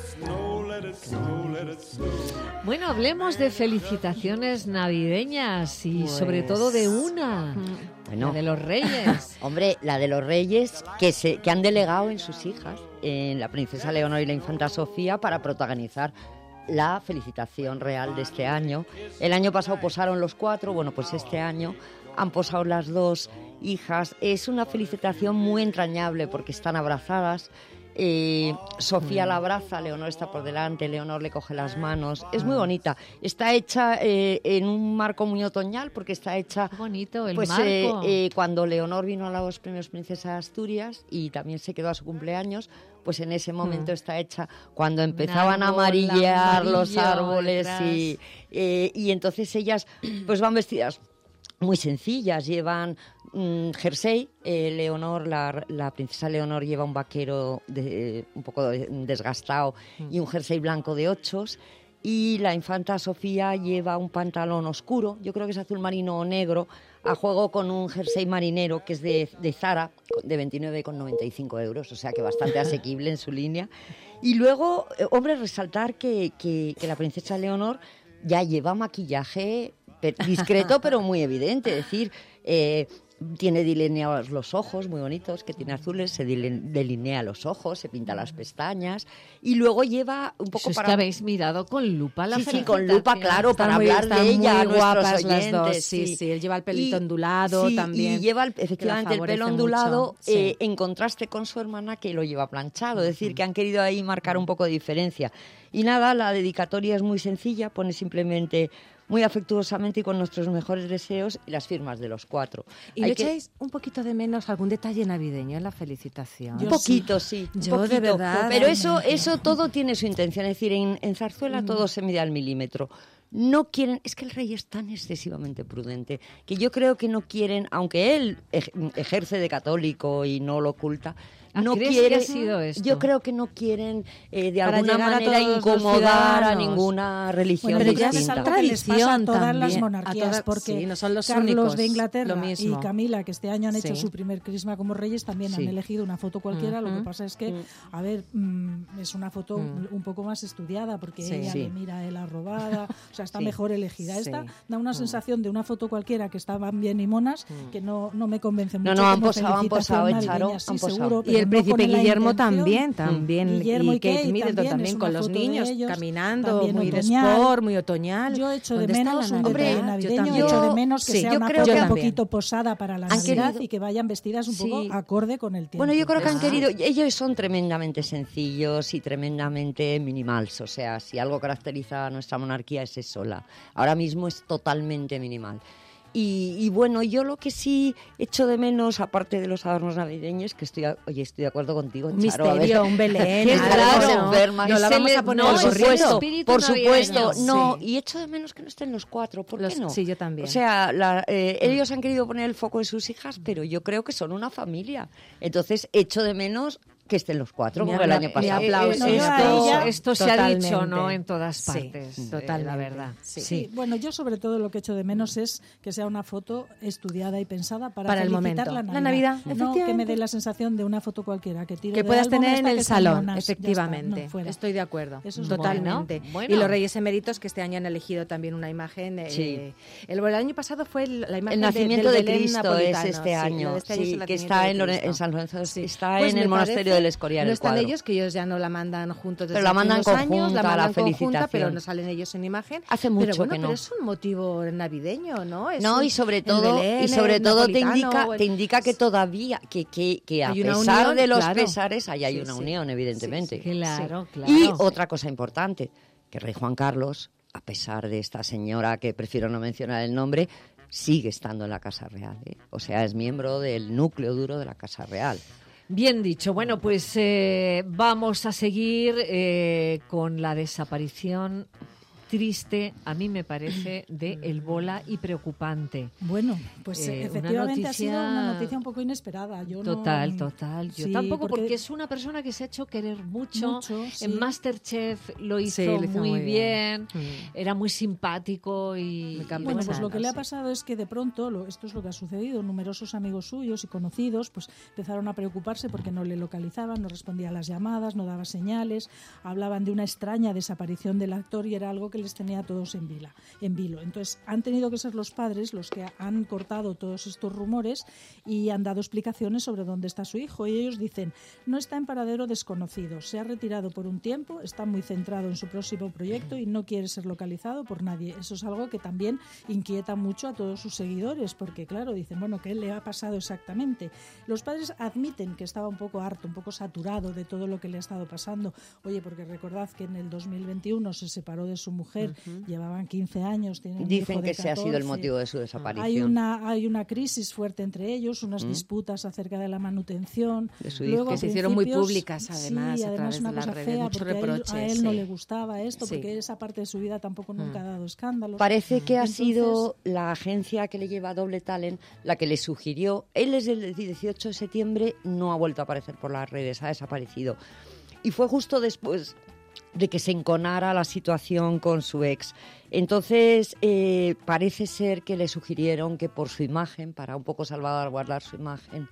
Bueno, hablemos de felicitaciones navideñas y sobre todo de una, Bueno. la de los Reyes. Hombre, la de los reyes que se que han delegado en sus hijas, en la princesa Leonor y la infanta Sofía, para protagonizar la felicitación real de este año. El año pasado posaron los cuatro, bueno, pues este año han posado las dos hijas. Es una felicitación muy entrañable porque están abrazadas. Eh, Sofía la abraza, Leonor está por delante, Leonor le coge las manos. Es muy bonita. Está hecha eh, en un marco muy otoñal porque está hecha Qué bonito el pues, marco. eh, eh, cuando Leonor vino a los premios Princesa de Asturias y también se quedó a su cumpleaños, pues en ese momento Mm. está hecha cuando empezaban a árbol amarillar los amarillo árboles detrás. y, eh, y entonces ellas pues van vestidas muy sencillas, llevan mm, jersey, eh, Leonor, la, la princesa Leonor lleva un vaquero de, un poco de- desgastado y un jersey blanco de ochos, y la infanta Sofía lleva un pantalón oscuro, yo creo que es azul marino o negro, a juego con un jersey marinero que es de, de Zara, de veintinueve con noventa y cinco euros, o sea que bastante asequible en su línea. Y luego, eh, hombre, resaltar que, que, que la princesa Leonor ya lleva maquillaje pe- discreto pero muy evidente, es decir, eh, tiene delineados los ojos, muy bonitos, que tiene azules, se delinea los ojos, se pinta las pestañas y luego lleva un poco Eso para... es que habéis mirado con lupa la Sí, sí, Felicita, con lupa, claro, Están para muy- hablar de están ella a muy guapas nuestros las oyentes. dos, sí, sí, él lleva el pelito Y- ondulado sí, también, y lleva el- que la efectivamente el favorece pelo ondulado mucho, sí. eh, en contraste con su hermana que lo lleva planchado, es decir, que han querido ahí marcar un poco de diferencia. Y nada, la dedicatoria es muy sencilla, pone simplemente muy afectuosamente y con nuestros mejores deseos y las firmas de los cuatro. ¿Y Hay le que- echáis un poquito de menos algún detalle navideño en la felicitación? Un poquito, sí. un Yo, de poquito. verdad. Pero eso, eso todo tiene su intención. Es decir, en, en Zarzuela todo se mide al milímetro. No quieren, es que el rey es tan excesivamente prudente que yo creo que no quieren, aunque él ej- ejerce de católico y no lo oculta, Ah, no ¿crees que quieren, ha sido esto? yo creo que no quieren eh, de Para alguna llegar a manera todos los incomodar a ciudadanos. ninguna religión Bueno, pero ya es distinta. algo que les pasa a todas las también, monarquías, a todas- porque sí, no son los Carlos únicos, de Inglaterra lo mismo. y Camila, que este año han hecho Sí. su primer crisma como reyes, también Sí. han elegido una foto cualquiera. Lo que Ujú. pasa es que, Mm. a ver, mm, es una foto Mm. un poco más estudiada, porque Sí. ella Sí. le mira a él arrobada, o sea, está Sí. mejor elegida. Esta Sí. da una Mm. sensación de una foto cualquiera que estaban bien y monas, que no, no me convence No, mucho. no, han como posado, han felicitación posado, navideña. Charo, Sí, han posado. seguro, Y pero el no príncipe con la Guillermo intención. también, también. Guillermo y y Kate Kate Middleton también, también es con una los foto de niños, ellos, caminando, también muy de otoñal. sport, muy otoñal. Yo echo de ¿Dónde está menos la un Navidad? detalle Yo navideño, también. echo de menos que Sí, sea yo una creo foto que un también. poquito posada para la Han Navidad querido- y que vayan vestidas un poco Sí. acorde con el tiempo. Bueno, yo creo que han Ah. querido, ellos son tremendamente sencillos y tremendamente minimales, o sea, si algo caracteriza a nuestra monarquía es eso, la, ahora mismo es totalmente minimal. Y, y bueno, yo lo que sí echo de menos, aparte de los adornos navideños, que estoy, a- oye, estoy de acuerdo contigo, Un Charo, a ver. misterio, un Belén, Que algo, claro, ¿no? enferma, No la que vamos se a le- poner no, el por gorrito. supuesto, Espíritu por navideño, supuesto, no, sí. y echo de menos que no estén los cuatro, ¿por Los- qué no? sí, yo también. O sea, la- eh, ellos han querido poner el foco en sus hijas, pero yo creo que son una familia, entonces echo de menos que estén los cuatro, Mi como el apla- año mi pasado. aplauso. Eh, Yo a esto, ella- esto se ha dicho, Totalmente. ¿no? En todas Sí, partes, eh, totalmente. la verdad. Sí. Sí, bueno, yo sobre todo lo que echo de menos es que sea una foto estudiada y pensada para, Para el felicitar momento. la La Navidad. Navidad, No que me efectivamente. dé la sensación de una foto cualquiera que tiro Que del puedas álbum tener esta en el que están salón, monas, ya está, efectivamente. no, fuera. Estoy de acuerdo, Eso es totalmente. bueno. Bueno. Y los Reyes Eméritos, que este año han elegido también una imagen. eh, Sí. el, el año pasado fue el- la imagen El de- nacimiento del de, Belén Cristo napolitano, es este sí, año, lo de este año es sí, el que nacimiento está de en, Lore- Cristo. en San Lorenzo, Sí. está Pues en me el monasterio parece- del Escorial, No el están cuadro. ellos, que ellos ya no la mandan juntos desde Pero la hace mandan unos años, conjunta, la la mandan conjunta, felicitación. pero no salen ellos en imagen. Hace pero mucho bueno, que no. pero es un motivo navideño, ¿no? Es No, un- y sobre el todo, Belén, y sobre el todo te napolitano, indica, el- te indica que todavía, que, que, que a Hay una pesar unión, de los claro. pesares, ahí hay Sí, una sí. unión, evidentemente. Sí, sí. Claro, claro. Y otra cosa importante, que el rey Juan Carlos, a pesar de esta señora que prefiero no mencionar el nombre, sigue estando en la Casa Real, ¿eh? O sea, es miembro del núcleo duro de la Casa Real. Bien dicho. Bueno, pues eh, vamos a seguir eh, con la desaparición triste, a mí me parece, de El Bola y preocupante. Bueno, pues Eh, una efectivamente ha sido noticia- una noticia un poco inesperada. Yo no- Total, total. Yo Sí, tampoco, porque... es una persona que se ha hecho querer mucho. Mucho, sí. En Masterchef lo hizo, Sí, lo hizo muy, muy bien. bien. Mm. Era muy simpático y... Me y cambió Bueno, Bueno, pues lo que le ha sí. pasado es que de pronto, lo- esto es lo que ha sucedido, numerosos amigos suyos y conocidos pues empezaron a preocuparse porque no le localizaban, no respondía a las llamadas, no daba señales, hablaban de una extraña desaparición del actor y era algo que les tenía a todos en, vila, en vilo. Entonces han tenido que ser los padres los que han cortado todos estos rumores y han dado explicaciones sobre dónde está su hijo y ellos dicen, no está en paradero desconocido, se ha retirado por un tiempo, está muy centrado en su próximo proyecto y no quiere ser localizado por nadie. Eso es algo que también inquieta mucho a todos sus seguidores, porque claro, dicen, bueno, ¿qué le ha pasado exactamente? Los padres admiten que estaba un poco harto, un poco saturado de todo lo que le ha estado pasando. Oye, porque recordad que en el dos mil veintiuno se separó de su mujer, uh-huh. llevaban quince años, tienen un Dicen hijo de que ese ha sido el catorce. motivo de su desaparición. Hay una, hay una crisis fuerte entre ellos, unas ¿Mm? disputas acerca de la manutención. De su Luego, hijo. Que a se hicieron muy principios, públicas, además, sí, a además través una de las cosa redes, fea, muchos porque a él, reproches, a él no sí. le gustaba esto, Sí. porque esa parte de su vida tampoco nunca ha dado escándalos. Parece que ha Entonces, sido la agencia que le lleva a Doble Talent la que le sugirió. Él desde el dieciocho de septiembre no ha vuelto a aparecer por las redes, ha desaparecido. Y fue justo después de que se enconara la situación con su ex. Entonces, eh, parece ser que le sugirieron que por su imagen, para un poco salvaguardar su imagen,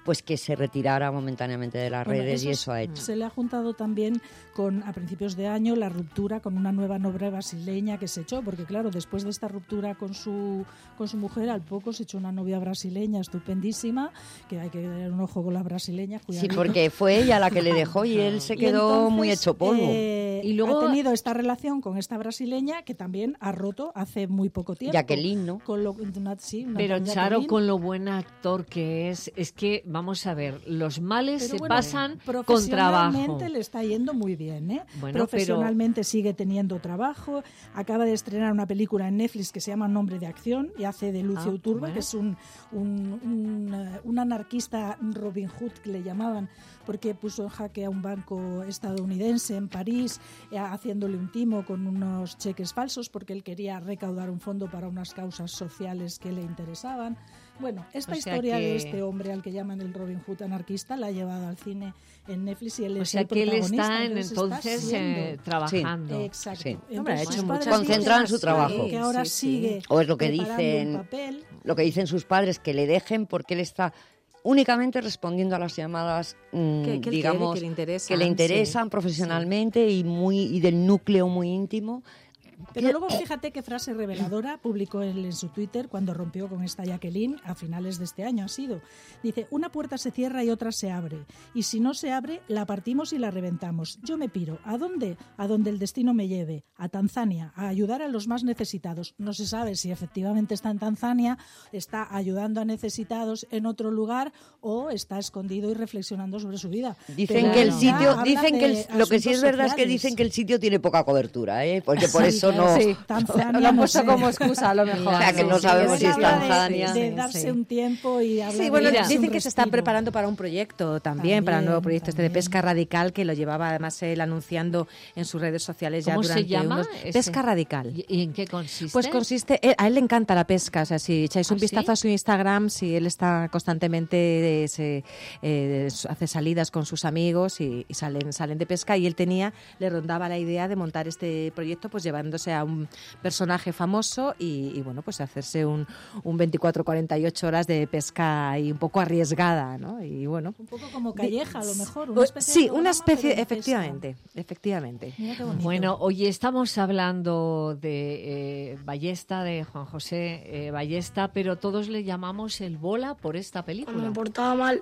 pues que se retirara momentáneamente de las Bueno, redes eso y eso ha hecho. Se le ha juntado también con, a principios de año, la ruptura con una nueva novia brasileña que se echó, porque claro, después de esta ruptura con su, con su mujer, al poco se echó una novia brasileña estupendísima, que hay que tener un ojo con las brasileñas. Sí, cuidadito. porque fue ella la que le dejó y él se Y quedó entonces, muy hecho polvo. eh, Y luego- ha tenido esta relación con esta brasileña que también ha roto hace muy poco tiempo. Jacqueline, ¿no? Con lo, una, sí, una Pero con Charo, Jacqueline. con lo buen actor que es, es que, vamos a ver, los males Pero se bueno, pasan con trabajo. profesionalmente le está yendo muy bien, ¿eh? Bueno, Profesionalmente sigue teniendo trabajo. Acaba de estrenar una película en Netflix que se llama Nombre de Acción y hace de Lucio Ah, Uturba, bueno. que es un, un, un, eh, un anarquista Robin Hood, que le llamaban, porque puso en jaque a un banco estadounidense en París, eh, haciéndole un timo con unos cheques falsos, porque él quería recaudar un fondo para unas causas sociales que le interesaban. Bueno, esta O sea historia que- de este hombre al que llaman el Robin Hood anarquista la ha llevado al cine en Netflix y él O es sea el que él protagonista, está en- entonces entonces, está siendo- eh, trabajando. Exacto. Sí. Entonces, Hombre, ha sus hecho padres mucho. Concentrado en dicen su trabajo. Que ahora Sí, sí. sigue O es lo que preparando dicen, un papel. lo que dicen sus padres, que le dejen porque él está únicamente respondiendo a las llamadas, mm, Que- que él digamos, quiere, que le interesan, que le interesan sí. profesionalmente y muy y del núcleo muy íntimo. Pero luego fíjate qué frase reveladora publicó él en su Twitter cuando rompió con esta Jacqueline a finales de este año ha sido. Dice, una puerta se cierra y otra se abre. Y si no se abre, la partimos y la reventamos. Yo me piro. ¿A dónde? A donde el destino me lleve. A Tanzania, a ayudar a los más necesitados. No se sabe si efectivamente está en Tanzania, está ayudando a necesitados en otro lugar o está escondido y reflexionando sobre su vida. Dicen Pero que el ya sitio, hablan dicen que el- de lo que sí es asuntos verdad es que sociales. dicen que el sitio tiene poca cobertura, ¿eh? Porque por Sí, eso claro, no. sí. Tanzania, Lo han no puesto sé. como excusa, a lo mejor. O sea, que Sí, no sí, sabemos él si es habla de- Tanzania. De Sí, darse sí. un tiempo y hablar Sí, de bueno, darse dicen un que se están respiro. preparando para un proyecto también, para un nuevo proyecto este de pesca radical que lo llevaba además él anunciando en sus redes sociales ya ¿Cómo se durante llama unos... ese? Pesca radical. ¿Y y en qué consiste? Pues consiste, él- a él le encanta la pesca, o sea, si echáis un ¿Ah, vistazo sí? a su Instagram, si él está constantemente, eh, se, eh, hace salidas con sus amigos y, y salen, salen de pesca y él tenía, le rondaba la idea de montar este proyecto pues llevándose a un personaje famoso y, y bueno, pues hacerse un, un veinticuatro cuarenta y ocho horas de pesca y un poco arriesgada, ¿no? Y bueno. Un poco como Calleja, a lo mejor. Una Pues, especie sí, de una programa, especie, pero de efectivamente, efectivamente. Mira qué bonito. Bueno, hoy estamos hablando de eh, Ballesta, de Juan José eh, Ballesta, pero todos le llamamos el Bola por esta Cuando película. me portaba mal,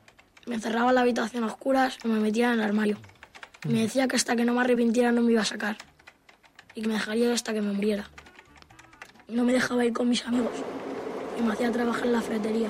me cerraba en la habitación a oscuras y me metía en el armario. Y me decía que hasta que no me arrepintiera no me iba a sacar. Y que me dejaría hasta que me muriera. Y no me dejaba ir con mis amigos. Y me hacía trabajar en la ferretería.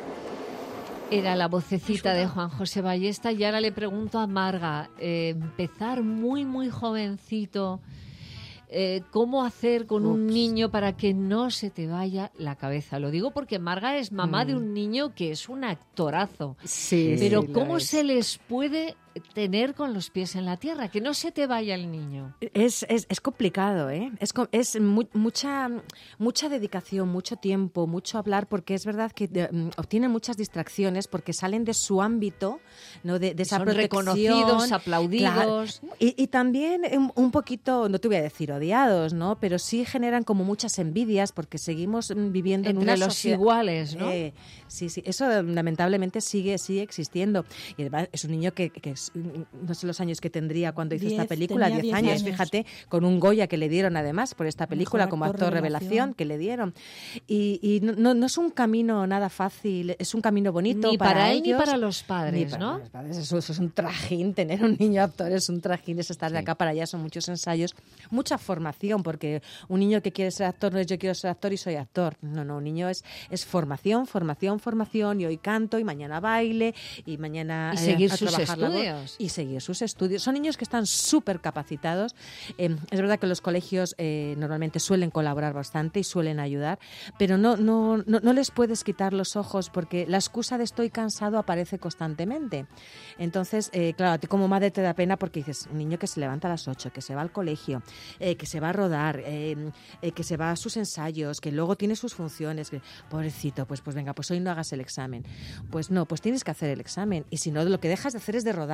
Era la vocecita de Juan José Ballesta y ahora le pregunto a Marga, eh, empezar muy, muy jovencito, eh, ¿cómo hacer con un niño para que no se te vaya la cabeza? Lo digo porque Marga es mamá Mm. de un niño que es un actorazo. Sí, Pero sí, lo ¿cómo es. se les puede tener con los pies en la tierra? Que no se te vaya el niño. Es, es, es complicado, ¿eh? Es, co- es mu- mucha, mucha dedicación, mucho tiempo, mucho hablar, porque es verdad que eh, mm, obtienen muchas distracciones porque salen de su ámbito, ¿no? De, de esa Son protección. reconocidos, aplaudidos. Claro. Y, y también un, un poquito, no te voy a decir odiados, ¿no? Pero sí generan como muchas envidias porque seguimos mm, viviendo en Entre una los sociedad- iguales, ¿no? Eh, sí, sí, eso eh, lamentablemente sigue, sigue existiendo. Y además es un niño que, que es, mm, no sé los años que tendría cuando hizo esta Diez, película, tenía diez diez años, años. fíjate, con un Goya que le dieron además por esta película Mejor como actor actor revelación. revelación que le dieron. Y, y no, no, no es un camino nada fácil, es un camino bonito Ni para, para él ni ellos, para los padres, ni para ¿no? los padres. Eso, eso es un trajín, tener un niño actor es un trajín, es estar de acá para allá, son muchos ensayos, mucha formación, porque un niño que quiere ser actor no es yo quiero ser actor y soy actor. No, no, un niño es, es formación, formación, formación, y hoy canto y mañana baile y mañana Y eh, seguir a sus trabajar la voz. estudios. Y seguir sus estudios. Son niños que están súper capacitados. Eh, es verdad que los colegios eh, normalmente suelen colaborar bastante y suelen ayudar, pero no, no, no, no les puedes quitar los ojos porque la excusa de estoy cansado aparece constantemente. Entonces, eh, claro, a ti como madre te da pena porque dices, un niño que se levanta a las ocho, que se va al colegio, eh, que se va a rodar, eh, eh, que se va a sus ensayos, que luego tiene sus funciones, que, pobrecito, pues, pues venga, pues hoy no hagas el examen. Pues no, pues tienes que hacer el examen y si no, lo que dejas de hacer es de rodar.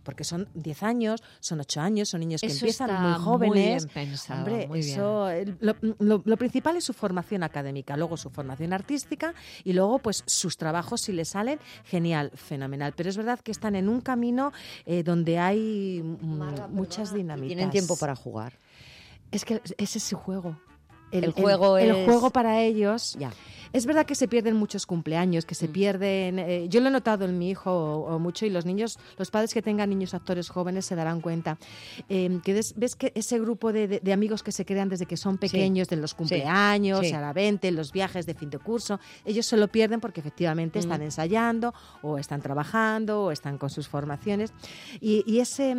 porque son diez años, son ocho años, son niños que Eso empiezan está muy jóvenes. Muy bien pensado, Hombre, muy bien. eso, lo, lo, lo principal es su formación académica, luego su formación artística y luego pues sus trabajos, si les salen, genial, fenomenal. Pero es verdad que están en un camino eh, donde hay mm, muchas dinamitas. Tienen tiempo para jugar. Es que ese es su juego. El, el juego el, es... el juego para ellos. Ya. Es verdad que se pierden muchos cumpleaños, que se Mm. pierden... Eh, yo lo he notado en mi hijo o, o mucho, y los niños, los padres que tengan niños actores jóvenes se darán cuenta. Eh, que des, ves que ese grupo de, de, de amigos que se crean desde que son pequeños, Sí. de los cumpleaños, Sí. Sí. a la veinte, los viajes de fin de curso, ellos se lo pierden porque efectivamente Mm. están ensayando o están trabajando o están con sus formaciones. Y, y ese...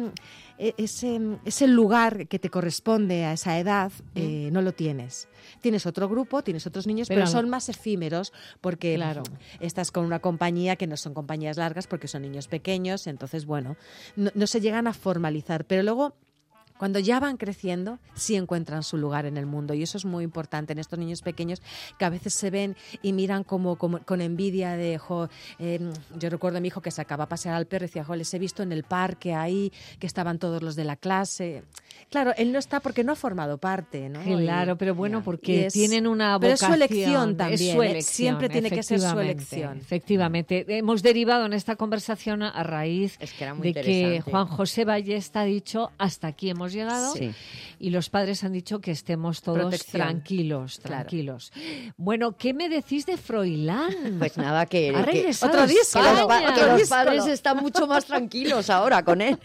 Ese, ese lugar que te corresponde a esa edad eh, no lo tienes. Tienes otro grupo, tienes otros niños, pero, pero son más efímeros porque claro. estás con una compañía que no son compañías largas porque son niños pequeños, entonces, bueno, no, no se llegan a formalizar. Pero luego, cuando ya van creciendo, sí encuentran su lugar en el mundo, y eso es muy importante en estos niños pequeños que a veces se ven y miran como, como con envidia de, jo, eh, yo recuerdo a mi hijo que sacaba a pasear al perro y decía, jo, les he visto en el parque ahí, que estaban todos los de la clase. Claro, él no está porque no ha formado parte, ¿no? Claro, y, pero bueno, ya. porque es, tienen una pero vocación. Pero es su elección también, es su elección, ¿eh? Siempre tiene que ser su elección. Efectivamente. Hemos derivado en esta conversación a raíz es que era muy de que Juan José Ballesta ha dicho, hasta aquí hemos llegado. Sí. Y los padres han dicho que estemos todos Protección. tranquilos, tranquilos. Claro. Bueno, ¿qué me decís de Froilán? Pues nada, que... ha regresado otro disco, que los, pa que los padres disco. están mucho más tranquilos ahora con él.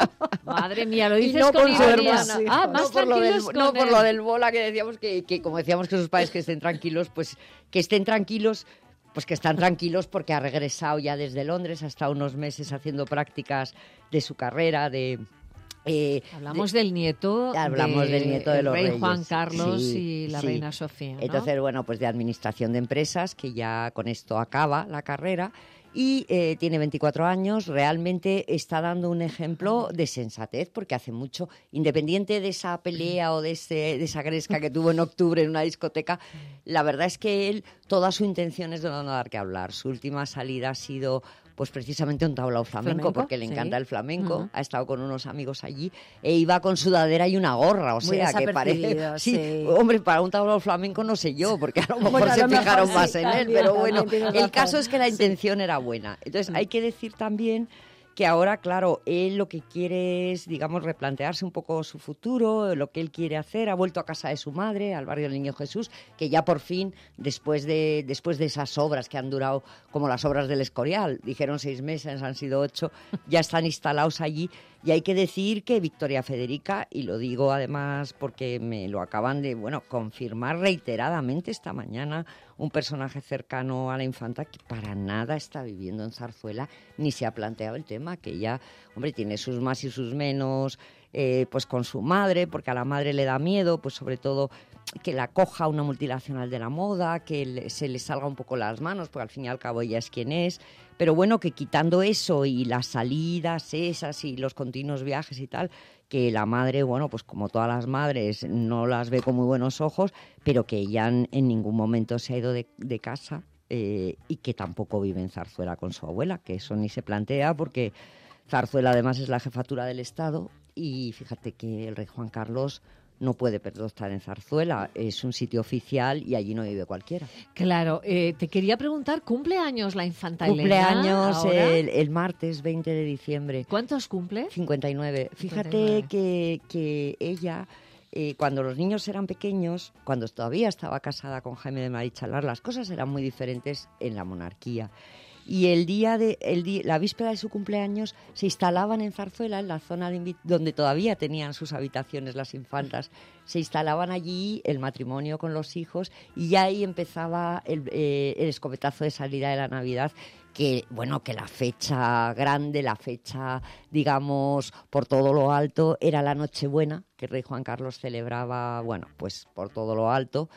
Madre mía, lo dices y no con por su ironía. hermana. Ah, más no por, lo del, con no por él. lo del bola que decíamos que, que, como decíamos que sus padres que estén tranquilos, pues que estén tranquilos... Pues que están tranquilos porque ha regresado ya desde Londres, ha estado unos meses haciendo prácticas de su carrera, de... Eh, hablamos de, del nieto hablamos de, del nieto de los rey reyes. Juan Carlos sí, y la sí. reina Sofía, ¿no? Entonces, bueno, pues de administración de empresas, que ya con esto acaba la carrera, y eh, tiene veinticuatro años, realmente está dando un ejemplo de sensatez, porque hace mucho, independiente de esa pelea o de, ese, de esa gresca que tuvo en octubre en una discoteca, la verdad es que él, toda su intención es de no dar que hablar. Su última salida ha sido... pues precisamente un tablao flamenco, ¿Flamenco? porque le Sí. encanta el flamenco, Uh-huh. ha estado con unos amigos allí, e iba con sudadera y una gorra, o Muy sea, que parece... sí. Sí, hombre, para un tablao flamenco no sé yo, porque a lo mejor Bueno, a se lo mejor fijaron sí, más en él, también, pero también bueno, tienes el razón. caso es que la Sí. intención era buena. Entonces, hay que decir también que ahora, claro, él lo que quiere es, digamos, replantearse un poco su futuro, lo que él quiere hacer. Ha vuelto a casa de su madre, al barrio del Niño Jesús, que ya por fin, después de, después de esas obras que han durado como las obras del Escorial, dijeron seis meses, han sido ocho, ya están instalados allí. Y hay que decir que Victoria Federica, y lo digo además porque me lo acaban de, bueno, confirmar reiteradamente esta mañana, un personaje cercano a la infanta que para nada está viviendo en Zarzuela, ni se ha planteado el tema, que ella, hombre, tiene sus más y sus menos, eh, pues con su madre, porque a la madre le da miedo, pues sobre todo que la coja una multinacional de la moda, que le, se le salga un poco las manos, porque al fin y al cabo ella es quien es. Pero bueno, que quitando eso y las salidas esas y los continuos viajes y tal, que la madre, bueno, pues como todas las madres, no las ve con muy buenos ojos, pero que ella en, en ningún momento se ha ido de, de casa eh, y que tampoco vive en Zarzuela con su abuela, que eso ni se plantea porque Zarzuela además es la jefatura del Estado y fíjate que el rey Juan Carlos no puede estar en Zarzuela, es un sitio oficial y allí no vive cualquiera. Claro, eh, te quería preguntar, ¿cumple años la infanta Elena? Cumpleaños ahora? el, el martes veinte de diciembre. ¿Cuántos cumple? cincuenta y nueve. Fíjate cincuenta y nueve. que, que ella, eh, cuando los niños eran pequeños, cuando todavía estaba casada con Jaime de Marichalar, las cosas eran muy diferentes en la monarquía. Y el día de el día, la víspera de su cumpleaños se instalaban en Zarzuela, en la zona de, donde todavía tenían sus habitaciones las infantas, se instalaban allí el matrimonio con los hijos y ahí empezaba el, eh, el escopetazo de salida de la Navidad, que bueno, que la fecha grande, la fecha, digamos, por todo lo alto, era la Nochebuena, que el rey Juan Carlos celebraba, bueno, pues por todo lo alto.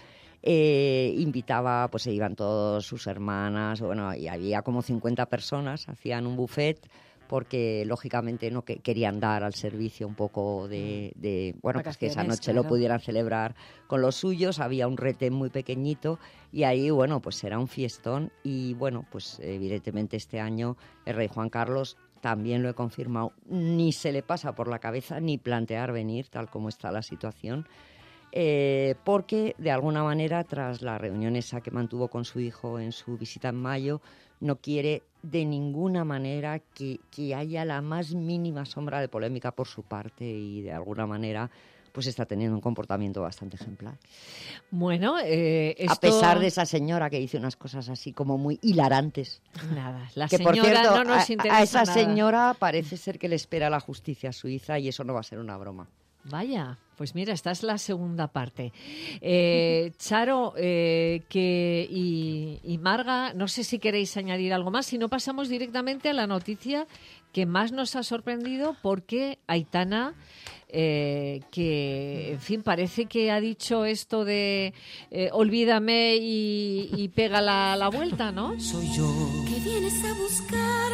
Eh, invitaba, pues se iban todas sus hermanas, bueno, y había como cincuenta personas, hacían un buffet porque lógicamente no que, querían dar al servicio un poco de, de bueno, pues que esa noche claro. lo pudieran celebrar con los suyos. Había un retén muy pequeñito y ahí, bueno, pues era un fiestón y bueno, pues evidentemente este año el rey Juan Carlos también lo he confirmado, ni se le pasa por la cabeza ni plantear venir, tal como está la situación, eh, porque de alguna manera, tras la reunión esa que mantuvo con su hijo en su visita en mayo, no quiere de ninguna manera que, que haya la más mínima sombra de polémica por su parte y de alguna manera pues está teniendo un comportamiento bastante ejemplar. Bueno, eh, esto... A pesar de esa señora que dice unas cosas así como muy hilarantes. Nada, la que, señora por cierto, no nos a, interesa a esa nada. señora parece ser que le espera la justicia suiza y eso no va a ser una broma. Vaya, pues mira, esta es la segunda parte. Eh, Charo eh, que y, y Marga, no sé si queréis añadir algo más, si no pasamos directamente a la noticia que más nos ha sorprendido porque Aitana... Eh, que, en fin, parece que ha dicho esto de eh, olvídame y, y pega la, la vuelta, ¿no? Soy yo que vienes a buscar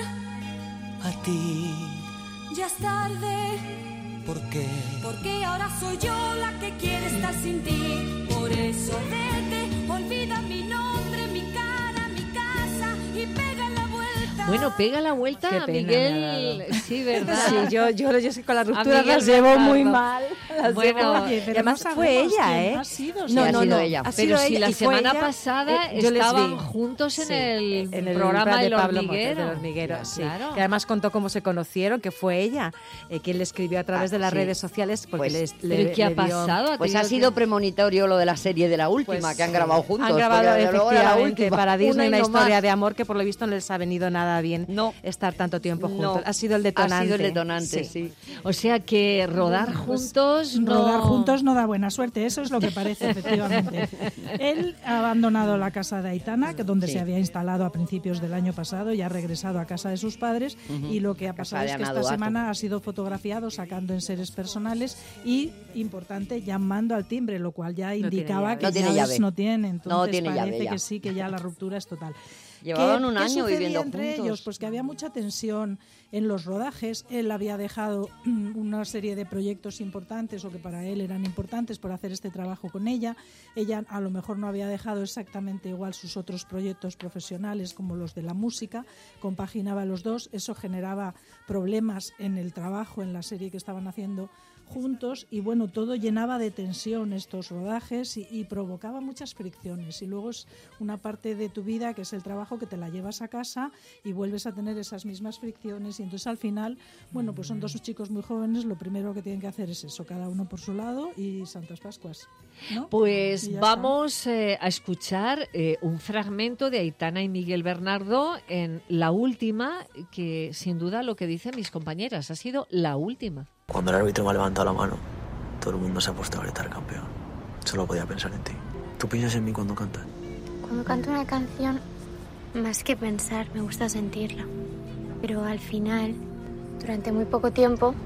a ti. Ya es tarde. ¿Por qué? Porque ahora soy yo la que quiere estar sin ti. Por eso vete, olvida mi nombre, mi cara, mi casa y pega la vuelta. Bueno, pega la vuelta Qué a pena Miguel. Sí, ¿verdad? Sí, yo, yo, yo es que con la A ruptura Miguel las llevo Bernardo. muy mal. Las Bueno, llevo- oye, y pero además no fue sabemos ella, quién ¿eh? ha sido, sí, no, ha no, sido no. ella. Ha Pero sido si ella la y fue semana ella, pasada eh, yo les estaban vi. juntos en Sí, el en el programa de El Pablo Motos, Hormiguero. del Hormiguero, sí. Claro. Que además contó cómo se conocieron, que fue ella eh, quien le escribió a través Ah, de las sí. redes sociales porque Pues, les, ¿pero le, qué ha le dio- pasado? ¿Ha Pues ha tenido sido que- premonitorio lo de la serie de la última, Pues, que han sí. grabado juntos. Han grabado porque desde luego era la efectivamente última. para Disney Una y una no historia más. de amor que por lo visto no les ha venido nada bien No. estar tanto tiempo No. juntos. Ha sido el detonante. Ha sido el detonante, sí. O sea que rodar juntos no... Rodar juntos no da buena suerte, eso es lo que parece, efectivamente. Él ha abandonado la casa de Aitana, que donde Sí. se había instalado a principios del año pasado, y ha regresado a casa de sus padres, Ujú. y lo que ha Casa pasado de es que Ana esta Duato. semana ha sido fotografiado sacando enseres personales y, importante, llamando al timbre, lo cual ya tiene indicaba llave. que No tiene llaves llave. no tiene, entonces No tiene parece llave ya. que sí, que ya la ruptura es total. Llevaban ¿Qué- un qué año sucedía viviendo entre juntos. ellos? Pues que había mucha tensión en los rodajes. Él había dejado mm, una serie de proyectos importantes o que para él eran importantes por hacer este trabajo con ella. Ella a lo mejor no había dejado exactamente igual sus otros proyectos profesionales como los de la música. Compaginaba los dos. Eso generaba problemas en el trabajo, en la serie que estaban haciendo juntos, y bueno, todo llenaba de tensión estos rodajes y, y provocaba muchas fricciones. Y luego es una parte de tu vida que es el trabajo que te la llevas a casa y vuelves a tener esas mismas fricciones, y entonces al final, bueno, pues son dos chicos muy jóvenes, lo primero que tienen que hacer es eso, cada uno por su lado y Santas Pascuas, ¿no? Pues Y ya vamos eh, a escuchar eh, un fragmento de Aitana y Miguel Bernardo en la última, que sin duda lo que dicen mis compañeras, ha sido la última. Cuando el árbitro me ha levantado la mano, todo el mundo se ha puesto a gritar campeón. Solo podía pensar en ti. ¿Tú piensas en mí cuando cantas? Cuando canto una canción, más que pensar, me gusta sentirla. Pero al final, durante muy poco tiempo,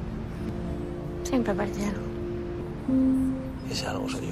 siempre aparece algo. Y ese algo soy yo.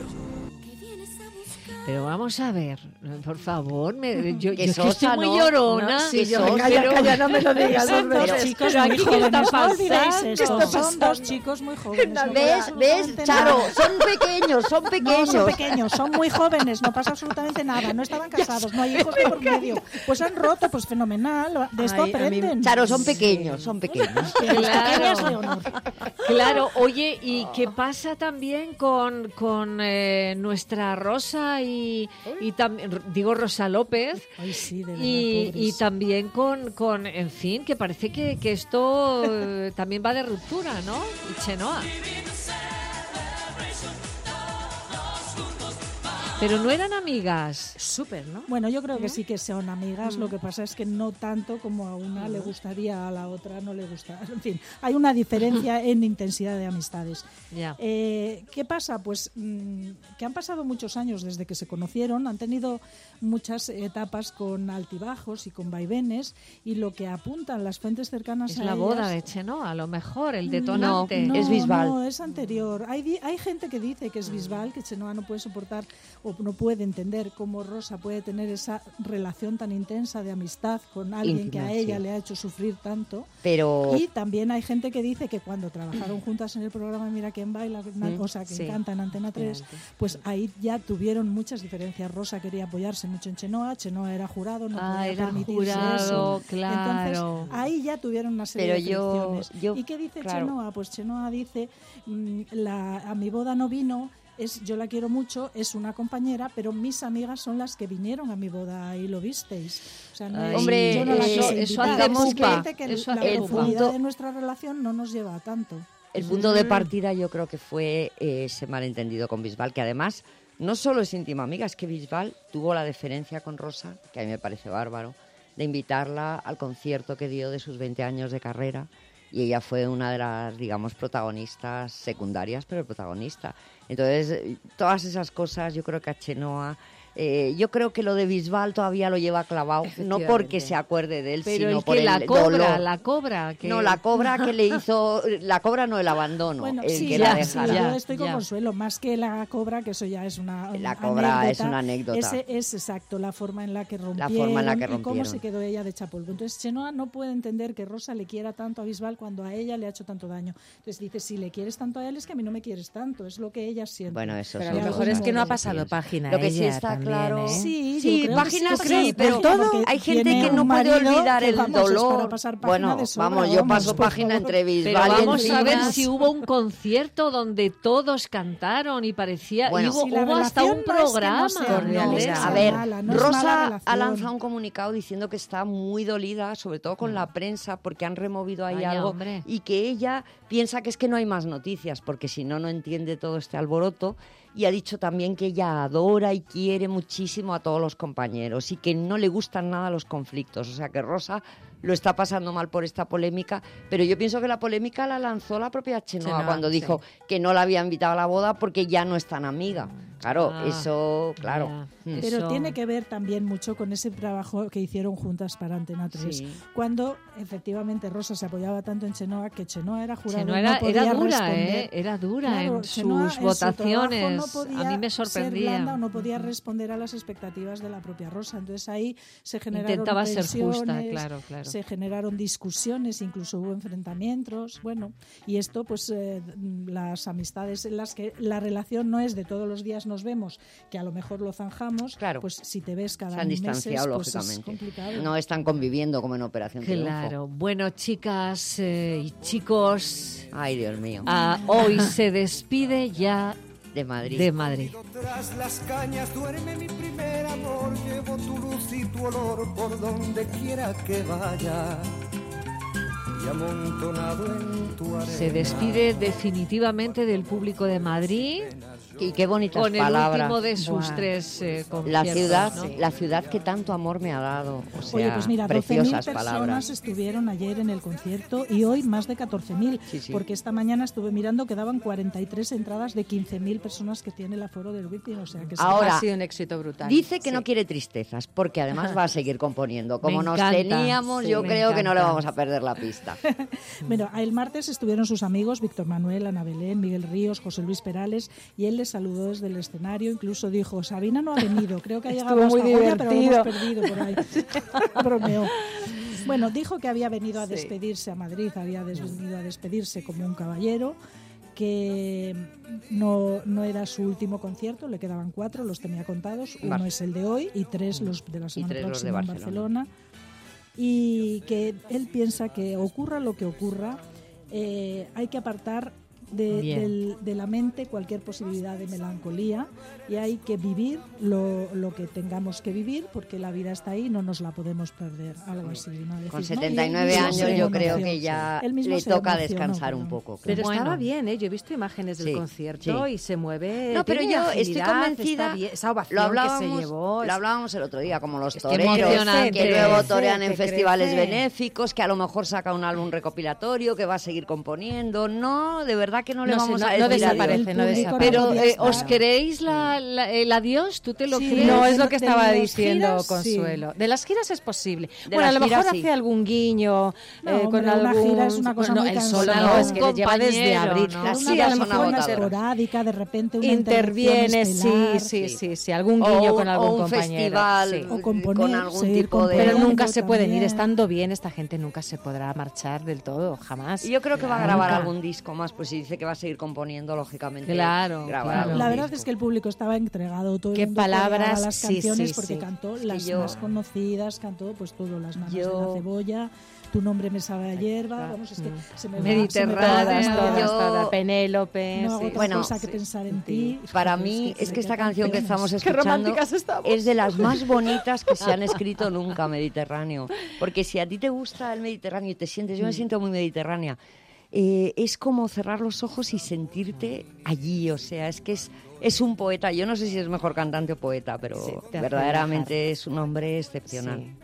Pero vamos a ver, por favor, me, yo, Qué yo es que sosa, estoy muy ¿no? llorona. No, sí, Sí, yo- calla, pero- calla, no me lo digas dos Son veces. dos chicos Pero muy aquí, ¿qué jóvenes, está no olvidéis pasando? esto, ¿Qué está son dos chicos muy jóvenes. no pasa ¿Ves? ¿Ves, absolutamente Charo? nada. Son pequeños, son pequeños. No, son pequeños, son muy jóvenes, no pasa absolutamente nada, no estaban casados, no hay hijos de por medio. Pues han roto, pues fenomenal, de esto Ay, a mí- aprenden. Charo, son pequeños, son pequeños. Pequeñas, Leonor. Claro, oye, ¿y qué pasa también con, con eh, nuestra Rosa y, y también, digo Rosa López, Ay, sí, de verdad, y, pobres. y también con, con, en fin, que parece que, que esto eh, también va de ruptura, ¿no? Y Chenoa. Pero no eran amigas. Súper, ¿no? Bueno, yo creo que sí que son amigas, lo que pasa es que no tanto como a una le gustaría, a la otra no le gusta. En fin, hay una diferencia en intensidad de amistades. Ya. Eh, ¿Qué pasa? Pues mm, que han pasado muchos años desde que se conocieron, han tenido muchas etapas con altibajos y con vaivenes, y lo que apuntan las fuentes cercanas Es a la ellas- boda de Chenoa, a lo mejor, el detonante. no, es Bisbal. No, es anterior. Hay, di- hay gente que dice que es Bisbal, que Chenoa no puede soportar o no puede entender cómo Rosa puede tener esa relación tan intensa de amistad con alguien Íntima, que a ella sí. le ha hecho sufrir tanto. Pero... Y también hay gente que dice que cuando trabajaron juntas en el programa Mira quién baila, una Mm, cosa que sí. encanta en Antena tres, pues ahí ya tuvieron muchas diferencias. Rosa quería apoyarse mucho en Chenoa, Chenoa era jurado, no Ah, podía era permitirse jurado, eso. claro. Entonces ahí ya tuvieron una serie Pero de yo- fricciones. yo- ¿Y qué dice claro. Chenoa? Pues Chenoa dice, mm, la, a mi boda no vino, es, yo la quiero mucho, es una compañera, pero mis amigas son las que vinieron a mi boda y lo visteis. O sea, no Ay, es- Hombre, yo no la eso- quise eso invitar. hace Digamos pupa, que, que eso la hace pupa. profundidad punto- de nuestra relación no nos lleva a tanto. El punto de partida yo creo que fue eh, ese malentendido con Bisbal, que además no solo es íntima amiga, es que Bisbal tuvo la deferencia con Rosa, que a mí me parece bárbaro, de invitarla al concierto que dio de sus veinte años de carrera, y ella fue una de las, digamos, protagonistas secundarias, pero protagonista. Entonces, eh, todas esas cosas yo creo que a Chenoa... Eh, yo creo que lo de Bisbal todavía lo lleva clavado, no porque se acuerde de él, Pero sino el por que el la cobra, dolor. la cobra. Que... No, la cobra que le hizo, la cobra no el abandono, Bueno, el sí, que ya, la sí, dejara. yo estoy con Consuelo, más que la cobra, que eso ya es una, La una cobra anécdota. es una anécdota. Ese es exacto, la forma en la que rompieron, forma en la que y cómo rompieron. se quedó ella de chapolvo. Entonces Chenoa no puede entender que Rosa le quiera tanto a Bisbal cuando a ella le ha hecho tanto daño. Entonces dice, si le quieres tanto a él es que a mí no me quieres tanto, es lo que ella siente. Bueno, eso Pero a son lo mejor cosas es que no ha se pasado piensan. página Lo que sí ella está también, claro... ¿eh? Sí, Sí, yo creo que páginas sí, sí, pero porque hay gente tiene que no un puede marido olvidar que, el vamos, es dolor. para pasar página Bueno, de sobra, vamos, yo paso por página favor. entre Bisbal Pero y vamos a ver Encinas. si hubo un concierto donde todos cantaron y parecía... Bueno, y hubo, si la hubo hasta un relación no es que no programa. sea No, no es que a sea ver, mala, no es mala Rosa ha relación. lanzado un comunicado diciendo que está muy dolida, sobre todo con la prensa, porque han removido ahí Vaya, algo hombre. y que ella piensa que es que no hay más noticias, porque si no, no entiende todo este alboroto. Y ha dicho también que ella adora y quiere muchísimo a todos los compañeros y que no le gustan nada los conflictos. O sea que Rosa lo está pasando mal por esta polémica, pero yo pienso que la polémica la lanzó la propia Chenoa Chenoa, cuando sí. dijo que no la había invitado a la boda porque ya no es tan amiga. Claro, Ah, eso, claro. ya. Mm. Pero Eso- tiene que ver también mucho con ese trabajo que hicieron juntas para Antena tres. Sí. Cuando efectivamente Rosa se apoyaba tanto en Chenoa, que Chenoa era jurado, Chenoa no era, podía era dura, responder. ¿eh? Era dura Claro, en Chenoa sus en su trabajo votaciones. no podía A mí me ser sorprendía. blanda o no podía responder a las expectativas de la propia Rosa. Entonces ahí se generaron Intentaba ser tensiones, justa, claro, claro. se generaron discusiones, incluso hubo enfrentamientos. Bueno, y esto, pues eh, las amistades en las que la relación no es de todos los días nos vemos, que a lo mejor lo zanjamos, Claro. pues si te ves cada Se han meses, distanciado, pues es lógicamente. complicado. No están conviviendo como en Operación Triunfo. Claro. Bueno, chicas eh, y chicos, Ay, Dios mío. ah, hoy se despide ya De Madrid. de Madrid. Tras las cañas duerme mi primer amor, llevo tu luz y tu olor por donde quiera que vaya. Y amontonado en tu arena. Se despide definitivamente del público de Madrid. Y qué bonitas con el palabras. último de sus Buah. tres eh, La conciertos, ciudad, ¿no? la ciudad que tanto amor me ha dado. O sea, Oye, pues mira, doce mil preciosas personas palabras. estuvieron ayer en el concierto y hoy más de catorce mil, Sí, sí. porque esta mañana estuve mirando que daban cuarenta y tres entradas de quince mil personas que tiene el aforo del Wizzing, o sea que sí. Ahora, Ha sido un éxito brutal. dice que Sí. no quiere tristezas, porque además va a seguir componiendo. Como Me nos encanta, teníamos, sí, yo me creo que no le encanta. vamos a perder la pista. Bueno, el martes estuvieron sus amigos Víctor Manuel, Ana Belén, Miguel Ríos, José Luis Perales, y él les saludó desde el escenario, incluso dijo, Sabina no ha venido, creo que ha llegado Estuvo hasta muy Goya, pero lo hemos divertido. perdido por ahí. Bromeó. Bueno, dijo que había venido a Sí. despedirse a Madrid, había des- venido a despedirse como un caballero, que no, no era su último concierto, le quedaban cuatro, los tenía contados, uno Bar- es el de hoy y tres los de la semana tres los de próxima en Barcelona. Barcelona. Y que él piensa que ocurra lo que ocurra, eh, hay que apartar de, Bien. del- de la mente cualquier posibilidad de melancolía y hay que vivir lo, lo que tengamos que vivir porque la vida está ahí y no nos la podemos perder, algo así. ¿no? Decir, Con ¿no? setenta y él nueve mismo años se yo creo emocionó. que ya Él mismo le se toca emocionó, descansar pero- un poco. Pero Bueno. estaba bien, ¿eh? Yo he visto imágenes del Sí, concierto sí. y se mueve. No, pero tiene yo estoy agilidad, convencida, está bien. Esa ovación lo hablábamos, que se llevó. lo hablábamos el otro día, como los Es que toreros, emocionante. que luego Crece, torean en que festivales crece. benéficos, que a lo mejor saca un álbum recopilatorio, que va a seguir componiendo. No, de verdad verdad que no le No vamos sé, no- a no decir desaparece, adiós. no desaparece. Pero, podía eh, estar. ¿os queréis la, la- el adiós? ¿Tú te lo Sí, crees? No, es de- lo que de estaba las diciendo giras, Consuelo. De las giras es posible. De bueno, a las lo mejor giras, sí. hace algún guiño No, eh, con hombre, una algún... gira es una cosa bueno, muy el solo cansada. no, es que le lleva desde Compañero, abril. ¿no? Las Sí, giras a lo son mejor una agotadoras. esporádica, de repente una interviene, intervención sí, estelar. sí, sí, sí, algún guiño O con un- algún o un compañero. festival sí. O componer, con algún seguir tipo de... Pero componiendo nunca se pueden ir, también. estando bien, esta gente nunca se podrá marchar del todo, jamás. Y yo creo que va a grabar Nunca. algún disco más, pues si dice que va a seguir componiendo, lógicamente. Claro, grabará claro. algún La verdad disco. es que el público estaba entregado, todo el Qué mundo coreaba palabras, las sí, canciones sí, porque sí. cantó Es que las yo- más conocidas, cantó pues todo, las manos Yo- de la cebolla, Tu nombre me sabe a hierba, vamos, es que se me va, Mediterránea. se me va Todas, la todas, mano. todas. Penélope. No hago sí. otra Bueno, cosa que pensar en ti. Para Joder, mí que- es que que esta tan canción que penas. estamos Qué escuchando románticas estamos. es de las más bonitas que se han escrito nunca, Mediterráneo. Porque si a ti te gusta el Mediterráneo y te sientes, yo me siento muy mediterránea, eh, es como cerrar los ojos y sentirte allí. O sea, es que es, es un poeta. Yo no sé si es mejor cantante o poeta, pero Sí, te hace verdaderamente es un hombre excepcional. Sí.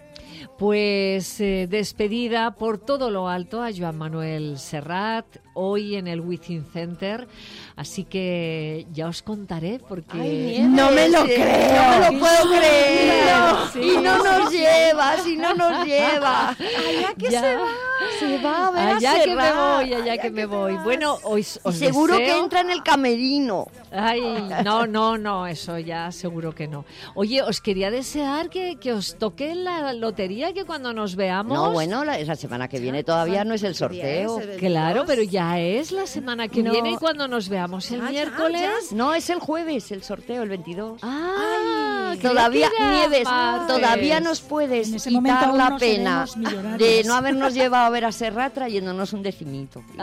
Pues eh, despedida por todo lo alto a Joan Manuel Serrat, hoy en el Within Center. Así que ya os contaré porque... Ay, no me lo creo, no me lo puedo creer. Sí. Y no nos lleva, si no nos lleva. Allá que Ya. se va, se va a ver a Allá que me Serrat. voy, allá que me voy. Bueno, hoy os Seguro deseo- que entra en el camerino. Ay, no, no, no, eso ya seguro que no. Oye, os quería desear que, que os toque la lotería, que cuando nos veamos... No, bueno, la, esa semana que viene todavía no es el sorteo. Claro, pero ya es la semana que No. viene y cuando nos veamos el Ya, ya, miércoles... ya. No, es el jueves el sorteo, el veintidós. Ah, Todavía, creía que era Nieves, martes. todavía nos puedes En ese momento quitar aún la no pena seremos millonarios. de no habernos llevado a ver a Serrat trayéndonos un decimito y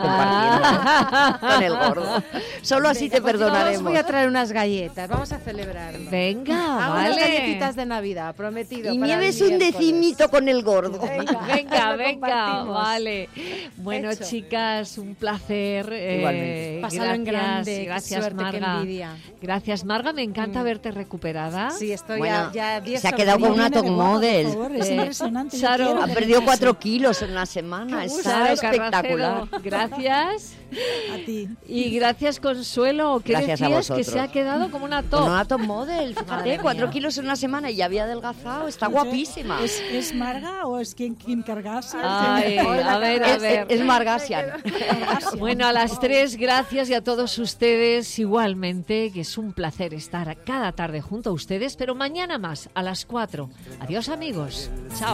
Ah. compartiendo con el gordo. Solo así Venga, te pues yo os perdonaremos. voy a traer unas galletas, vamos a celebrarlo. Venga, Hago vale. unas galletitas de Navidad, prometido. Y para el Nieves un miércoles. decimito con el gordo. Venga, lo venga, compartimos. vale. Bueno, Hecho. chicas, un placer. eh, Igualmente. Pásalo en gracias, grande, qué gracias, suerte, qué Marga. envidia. Gracias, Marga. Me encanta Mm. verte recuperada. Sí, estoy Bueno, ya, ya diez se ha sobre quedado con diez. una Viene de top guapa, model. por favor, es Eh, impresionante. yo Charo, quiero Ha que perdido me cuatro pase. kilos en una semana. Está Charo espectacular. Carracero, gracias. A ti. Y gracias, Consuelo. ¿Qué Gracias a decías? Que vosotros. se ha quedado como una top. Con una top model, fíjate, Madre cuatro mía. kilos en una semana y ya había adelgazado. Está No sé, guapísima. ¿Es, ¿Es Marga o es Kim, Kim Kardashian? Ay, a ver, a Es- ver. es Margasian. Bueno, a las tres, gracias y a todos ustedes igualmente, que es un placer estar cada tarde junto a ustedes, pero mañana más, a las cuatro. Adiós, amigos. Chao.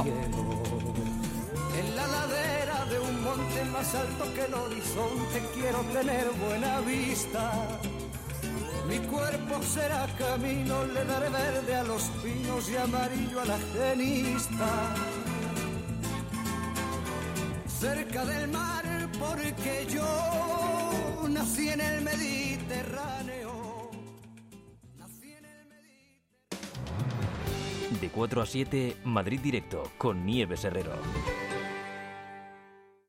En la ladera de un monte más alto que el horizonte quiero tener buena vista. Mi cuerpo será camino, le daré verde a los pinos y amarillo a la genista. Cerca del mar porque yo nací en el Mediterráneo. Nací en el Mediterráneo. De cuatro a siete, Madrid Directo, con Nieves Herrero.